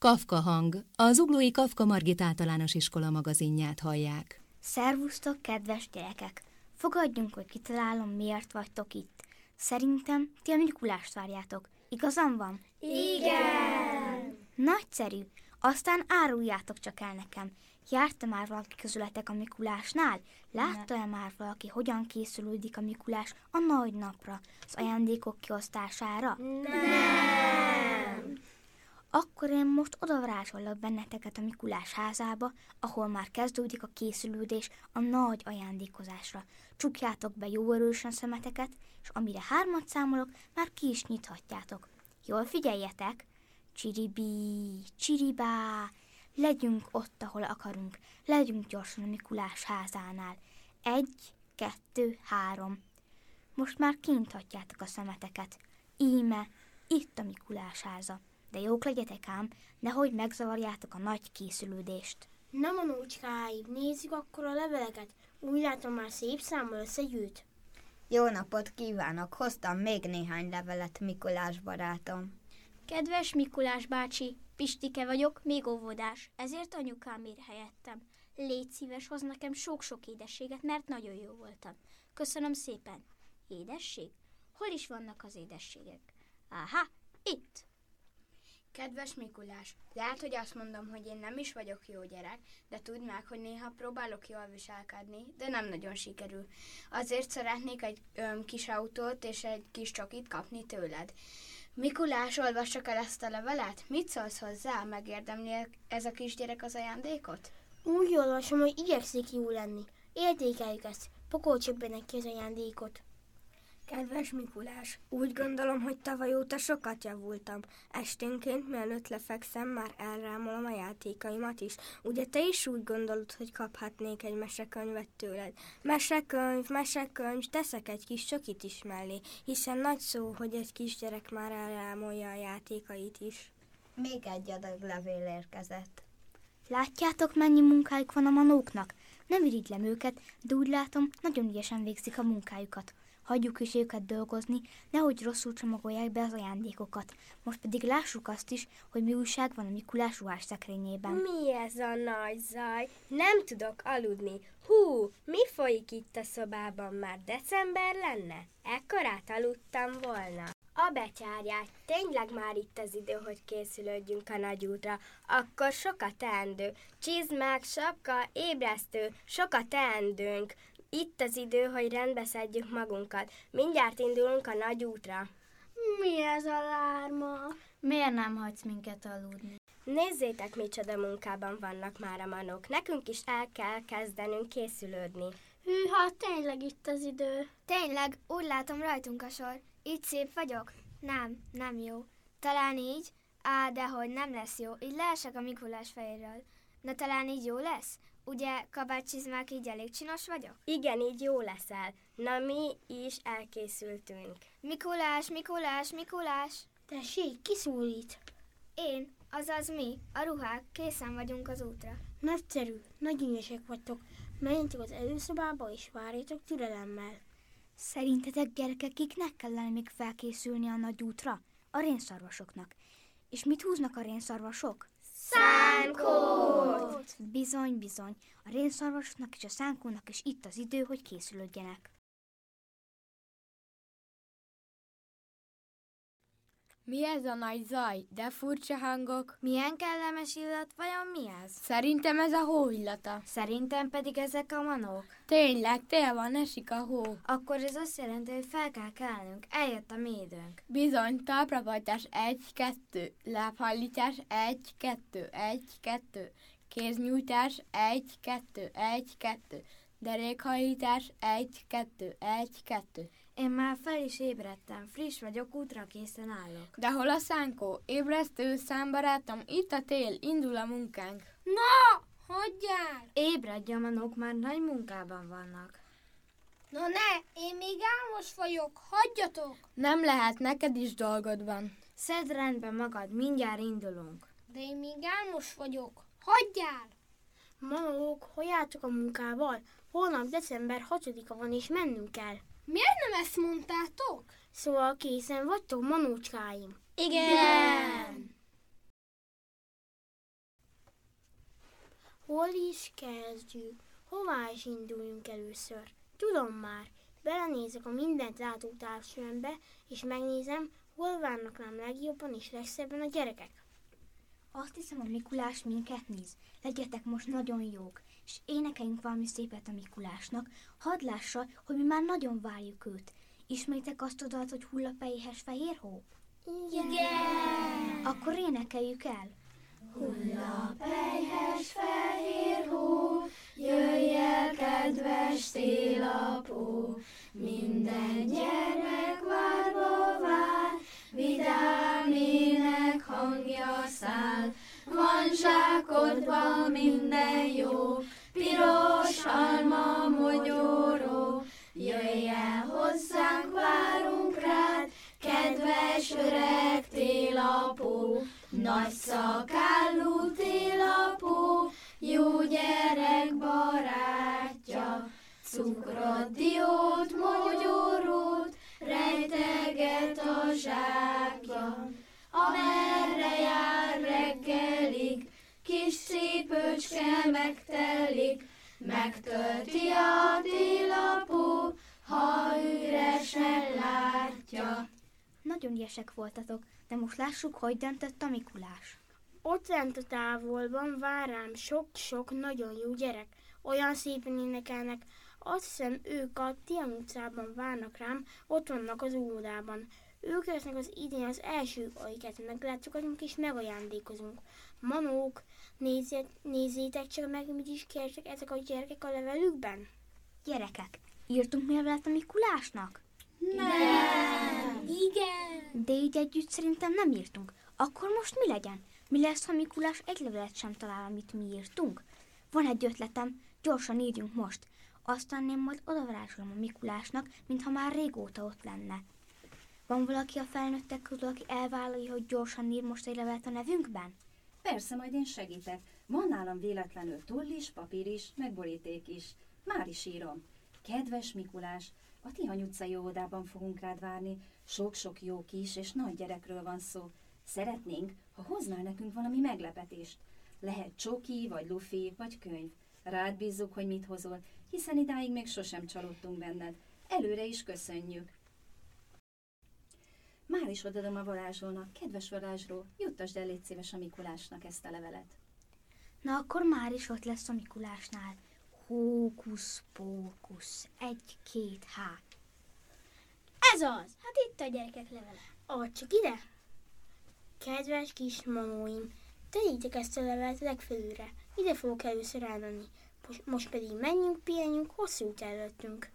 [SPEAKER 1] Kafka hang, a Zuglói Kafka Margit Általános Iskola magazinját hallják.
[SPEAKER 11] Szervusztok, kedves gyerekek! Fogadjunk, hogy kitalálom, miért vagytok itt. Szerintem ti a Mikulást várjátok. Igazam van?
[SPEAKER 13] Igen!
[SPEAKER 11] Nagyszerű! Aztán áruljátok csak el nekem. Járta már valaki közületek a Mikulásnál? Látta-e már valaki, hogyan készülődik a Mikulás a nagy napra, az ajándékok kiosztására?
[SPEAKER 13] Nem!
[SPEAKER 11] Akkor én most odavarázsollak benneteket a Mikulás házába, ahol már kezdődik a készülődés a nagy ajándékozásra. Csukjátok be jó erősen szemeteket, és amire hármat számolok, már ki is nyithatjátok. Jól figyeljetek! Csiribí, csiribá, legyünk ott, ahol akarunk, legyünk gyorsan a Mikulás házánál. Egy, kettő, három. Most már kinyithatjátok a szemeteket. Íme, itt a Mikulás háza. De jók legyetek ám, nehogy megzavarjátok a nagy készülődést.
[SPEAKER 13] Na, manócskáim, nézzük akkor a leveleket. Úgy látom, már szép számmal összegyűjt.
[SPEAKER 17] Jó napot kívánok! Hoztam még néhány levelet, Mikulás barátom.
[SPEAKER 11] Kedves Mikulás bácsi, Pistike vagyok, még óvodás, ezért anyukám ír helyettem. Légy szíves, hoz nekem sok-sok édességet, mert nagyon jó voltam. Köszönöm szépen. Édesség? Hol is vannak az édességek? Áhá, itt!
[SPEAKER 18] Kedves Mikulás, lehet, hogy azt mondom, hogy én nem is vagyok jó gyerek, de tudd meg, hogy néha próbálok jól viselkedni, de nem nagyon sikerül. Azért szeretnék egy öm, kis autót és egy kis csokit kapni tőled. Mikulás, olvassak el ezt a levelet? Mit szólsz hozzá? Megérdemli ez a kisgyerek az ajándékot?
[SPEAKER 13] Úgy olvasom, hogy igyekszik jó lenni. Értékeljük ezt. Pokolcsöbben neki az ajándékot.
[SPEAKER 19] Kedves Mikulás, úgy gondolom, hogy tavaly óta sokat javultam. Esténként, mielőtt lefekszem, már elrámolom a játékaimat is. Ugye te is úgy gondolod, hogy kaphatnék egy mesekönyvet tőled? Mesekönyv, mesekönyv, teszek egy kis csokit is mellé, hiszen nagy szó, hogy egy kisgyerek már elrámolja a játékait is.
[SPEAKER 17] Még egy adag levél érkezett.
[SPEAKER 11] Látjátok, mennyi munkájuk van a manóknak? Nem irigylem őket, de úgy látom, nagyon ügyesen végzik a munkájukat. Hagyjuk is őket dolgozni, nehogy rosszul csomagolják be az ajándékokat. Most pedig lássuk azt is, hogy mi újság van a Mikulás ruhás szekrényében.
[SPEAKER 19] Mi ez a nagy zaj? Nem tudok aludni. Hú, mi folyik itt a szobában? Már december lenne? Ekkorát aludtam volna. A betyárját, tényleg már itt az idő, hogy készülődjünk a nagyútra. Akkor sok a teendő. Csizmák, sapka, ébresztő, sok a teendőnk. Itt az idő, hogy rendbe szedjük magunkat. Mindjárt indulunk a nagy útra.
[SPEAKER 13] Mi ez a lárma?
[SPEAKER 11] Miért nem hagysz minket aludni?
[SPEAKER 19] Nézzétek, micsoda munkában vannak már a manók. Nekünk is el kell kezdenünk készülődni.
[SPEAKER 13] Hűha, tényleg itt az idő.
[SPEAKER 11] Tényleg, úgy látom rajtunk a sor. Így szép vagyok? Nem, nem jó. Talán így? Á, dehogy nem lesz jó. Így leesek a Mikulás fejéről. De talán így jó lesz? Ugye, kabátcsizmák, így elég csinos vagyok?
[SPEAKER 19] Igen, így jó leszel. Na, mi is elkészültünk.
[SPEAKER 11] Mikulás, Mikulás, Mikulás!
[SPEAKER 13] Tessék, ki szólít?
[SPEAKER 11] Én, azaz mi, a ruhák, készen vagyunk az útra.
[SPEAKER 13] Nagyszerű, nagy ügyesek vagytok. Menjetek az előszobába és várjatok türelemmel.
[SPEAKER 11] Szerintetek, gyerekek, kiknek kellene még felkészülni a nagy útra? A rénszarvasoknak. És mit húznak a rénszarvasok?
[SPEAKER 13] Szánkót!
[SPEAKER 11] Bizony, bizony. A rénszarvasoknak és a szánkónak is itt az idő, hogy készülődjenek.
[SPEAKER 20] Mi ez a nagy zaj? De furcsa hangok.
[SPEAKER 11] Milyen kellemes illat, vajon mi ez?
[SPEAKER 20] Szerintem ez a hó illata.
[SPEAKER 11] Szerintem pedig ezek a manók.
[SPEAKER 20] Tényleg, tél van, esik a hó.
[SPEAKER 11] Akkor ez azt jelenti, hogy fel kell kelnünk. Eljött a mi időnk.
[SPEAKER 20] Bizony, talprapajtás egy, kettő, lábhallítás egy, kettő, egy, kettő, kéznyújtás egy, kettő, egy, kettő, derékhajítás egy, kettő, egy, kettő.
[SPEAKER 11] Én már fel is ébredtem, friss vagyok, útra készen állok.
[SPEAKER 20] De hol a szánkó? Ébresztő, számbarátom, itt a tél, indul a munkánk.
[SPEAKER 13] Na, hagyjál!
[SPEAKER 11] Ébredj, a manók már nagy munkában vannak.
[SPEAKER 13] Na ne, én még álmos vagyok, hagyjatok!
[SPEAKER 20] Nem lehet, neked is dolgod van.
[SPEAKER 11] Szedd rendbe magad, mindjárt indulunk.
[SPEAKER 13] De én még álmos vagyok, hagyjál! Manók, hogy álltok a munkával? Holnap december hatodika van és mennünk kell. Miért nem ezt mondtátok? Szóval készen vagytok, manócskáim?
[SPEAKER 11] Igen! Igen.
[SPEAKER 13] Hol is kezdjük? Hová is induljunk először? Tudom már. Belenézek a mindent látó távcsőmbe, és megnézem, hol várnak rám legjobban és legszebben a gyerekek.
[SPEAKER 21] Azt hiszem, a Mikulás minket néz. Legyetek most nagyon jók, és énekeljünk valami szépet a Mikulásnak. Hadd lássa, hogy mi már nagyon várjuk őt. Ismeritek azt a dalt, hogy hullapejéhes fehér hó?
[SPEAKER 13] Igen!
[SPEAKER 21] Akkor énekeljük el.
[SPEAKER 2] Hullapelyhes fehér hó, jöjj el, kedves télapó, minden gyermek várva vár, vidám ének hangja száll. Van zsákodban minden jó, piros alma mogyoró, jöjj el hozzánk, várunk rád, kedves öreg télapó, nagy szakállú télapó, jó gyerek barátja, cukrot, diót, mogyorót, rejteget a zsákja. Amerre jár reggelig, kis cipőcske megtelik, megtölti a télapó, ha üresen látja.
[SPEAKER 21] Nagyon ügyesek voltatok, de most lássuk, hogy döntött a Mikulás.
[SPEAKER 13] Ott lent a távolban vár rám sok-sok nagyon jó gyerek. Olyan szépen énekelnek, azt hiszem ők a Tian utcában várnak rám, ott vannak az óvodában. Ők lesznek az idén az első, akiket meglátogatunk és megajándékozunk. Manók, nézzét, nézzétek csak meg, mit is kértek ezek a gyerekek a levelükben.
[SPEAKER 21] Gyerekek, írtunk mi levelet a Mikulásnak?
[SPEAKER 13] Nem! Igen!
[SPEAKER 21] De így együtt szerintem nem írtunk. Akkor most mi legyen? Mi lesz, ha Mikulás egy levelet sem talál, amit mi írtunk? Van egy ötletem, gyorsan írjunk most. Aztán én majd odavarázsolom a Mikulásnak, mintha már régóta ott lenne. Van valaki a felnőttek közül, aki elvállalja, hogy gyorsan ír most egy levelet a nevünkben?
[SPEAKER 22] Persze, majd én segítek. Van nálam véletlenül toll is, papír is, meg boríték is. Már is írom. Kedves Mikulás, a Tihany utcai óvodában fogunk rád várni. Sok-sok jó kis és nagy gyerekről van szó. Szeretnénk, ha hoznál nekünk valami meglepetést. Lehet csoki, vagy lufi, vagy könyv. Rád bízzuk, hogy mit hozol, hiszen idáig még sosem csalódtunk benned. Előre is köszönjük. Már is odadom a varázslónak. Kedves varázsló, juttasd el, légy szíves a Mikulásnak ezt a levelet.
[SPEAKER 21] Na akkor már is ott lesz a Mikulásnál. Hókusz-pókusz, egy-két há.
[SPEAKER 13] Ez az! Hát itt a gyerekek levele. Add csak ide! Kedves kis mamóim, tegyétek ezt a levelet legfelülre. Ide fogok először állni. Most, most pedig menjünk, pihenjünk, hosszú út előttünk.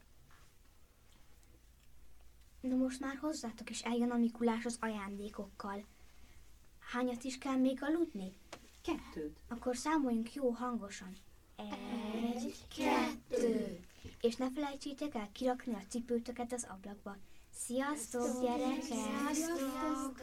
[SPEAKER 21] De most már hozzátok is eljön a Mikulás az ajándékokkal. Hányat is kell még aludni?
[SPEAKER 22] Kettőt.
[SPEAKER 21] Akkor számoljunk jó hangosan.
[SPEAKER 2] Egy, kettő.
[SPEAKER 21] És ne felejtsétek el kirakni a cipőtöket az ablakba. Sziasztok, gyerekek!
[SPEAKER 2] Sziasztok!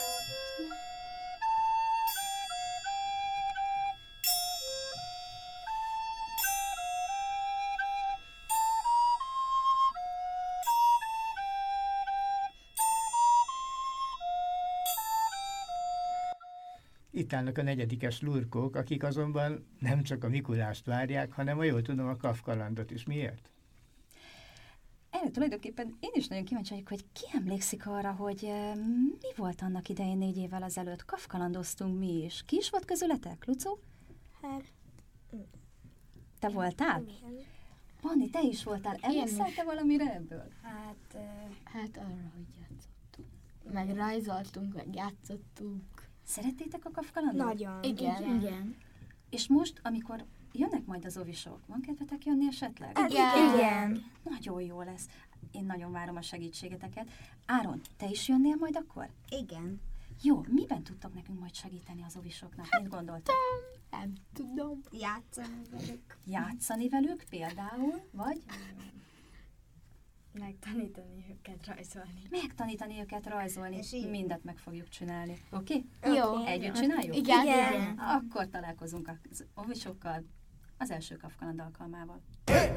[SPEAKER 3] Itt állnak a negyedikes lurkók, akik azonban nem csak a Mikulást várják, hanem, ha jól tudom, a kafkalandot is. Miért?
[SPEAKER 22] Erre tulajdonképpen én is nagyon kíváncsi vagyok, hogy ki emlékszik arra, hogy uh, mi volt annak idején négy évvel azelőtt. Kafkalandoztunk mi is. Ki is volt közületek, Lucó?
[SPEAKER 13] Hát...
[SPEAKER 22] Te voltál? Panni, te is voltál. Emlékszel te valamire ebből?
[SPEAKER 20] Hát, uh, hát arra, hogy játszottunk. Meg rajzoltunk, meg játszottunk.
[SPEAKER 22] Szerettétek a kafkalandot?
[SPEAKER 13] Nagyon.
[SPEAKER 20] Igen.
[SPEAKER 13] Igen.
[SPEAKER 20] Igen.
[SPEAKER 22] És most, amikor jönnek majd az ovisok, van kedvetek jönni esetleg?
[SPEAKER 13] Igen. Igen.
[SPEAKER 22] Nagyon jó lesz. Én nagyon várom a segítségeteket. Áron, te is jönnél majd akkor?
[SPEAKER 17] Igen.
[SPEAKER 22] Jó, miben tudtok nekünk majd segíteni az ovisoknak? Mit gondoltok?
[SPEAKER 20] Nem tudom.
[SPEAKER 17] Játszani velük.
[SPEAKER 22] Játszani velük például, vagy?
[SPEAKER 20] Megtanítani őket rajzolni.
[SPEAKER 22] Megtanítani őket rajzolni. Mindet meg fogjuk csinálni. Oké?
[SPEAKER 20] Okay? Jó.
[SPEAKER 22] Együtt csináljuk?
[SPEAKER 20] Igen. Igen.
[SPEAKER 22] Akkor találkozunk az ovisokkal az első Kafkaland alkalmával.
[SPEAKER 15] Hey!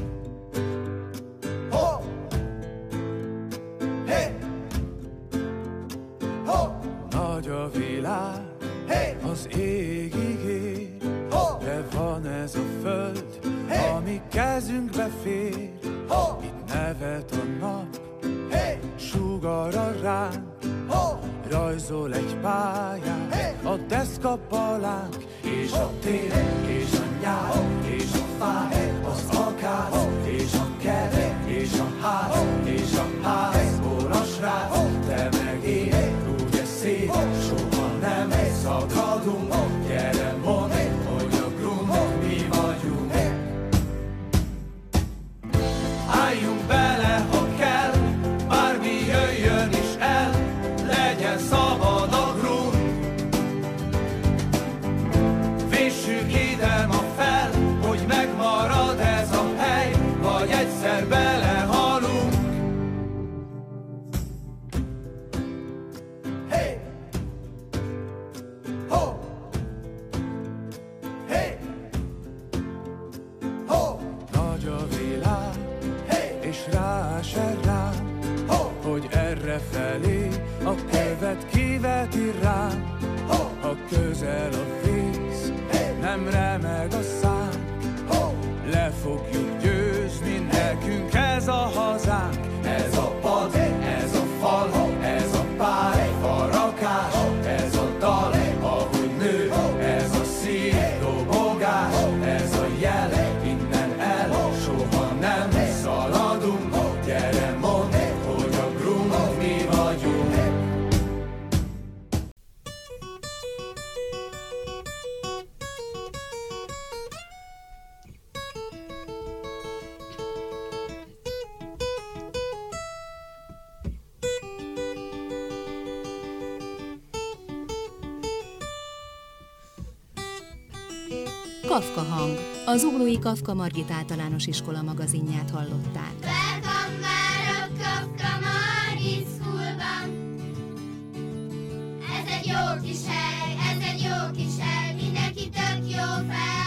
[SPEAKER 15] Ho! Hey! Ho! Nagy a világ, hey! Az égig ér, ho! De Merre van ez a föld, hey! Ami kezünkbe fér, ho! Itt nevet a nap, hey! Sugara ránk, ho! Rajzol egy pályát, hey! A deszkapalánk, és a tél, és a nyár, ho! És a fák, hey! Az akác, és a kert, és a ház, és a házból a srác, te meg én, úgy ez szép, soha nem szakadunk, gyere mondd, hogy a grund mi vagyunk. Álljunk bele, ha kell, bármi jöjjön is el, legyen szabad a grund. Véssük ide ma fel, hogy megmarad ez a hely, vagy egyszer belehalunk. Hey! Ho! Hey! Ho! Nagy a világ, hey! És ráesel rám, ho! Hogy errefelé a követ kiveti rám. Ho! Ha közel a víz, hey! Nem remeg a szánk, ho! Le fogjuk győzni, nekünk ez a hazánk. Ez a pad, ez a fal, ez a pár, farakás, ez a dal, ahogy nő, ez a szív, dobogás, ez a jel, innen el, soha nem szaladunk. Gyere mondd, hogy a grund mi vagyunk.
[SPEAKER 1] Kafka hang. Az Zuglói Kafka Margit Általános Iskola magazinját hallották.
[SPEAKER 2] Welcome már a Kafka Margit Schoolban. Ez egy jó kis hely, ez egy jó kis hely, mindenki tök jó fel.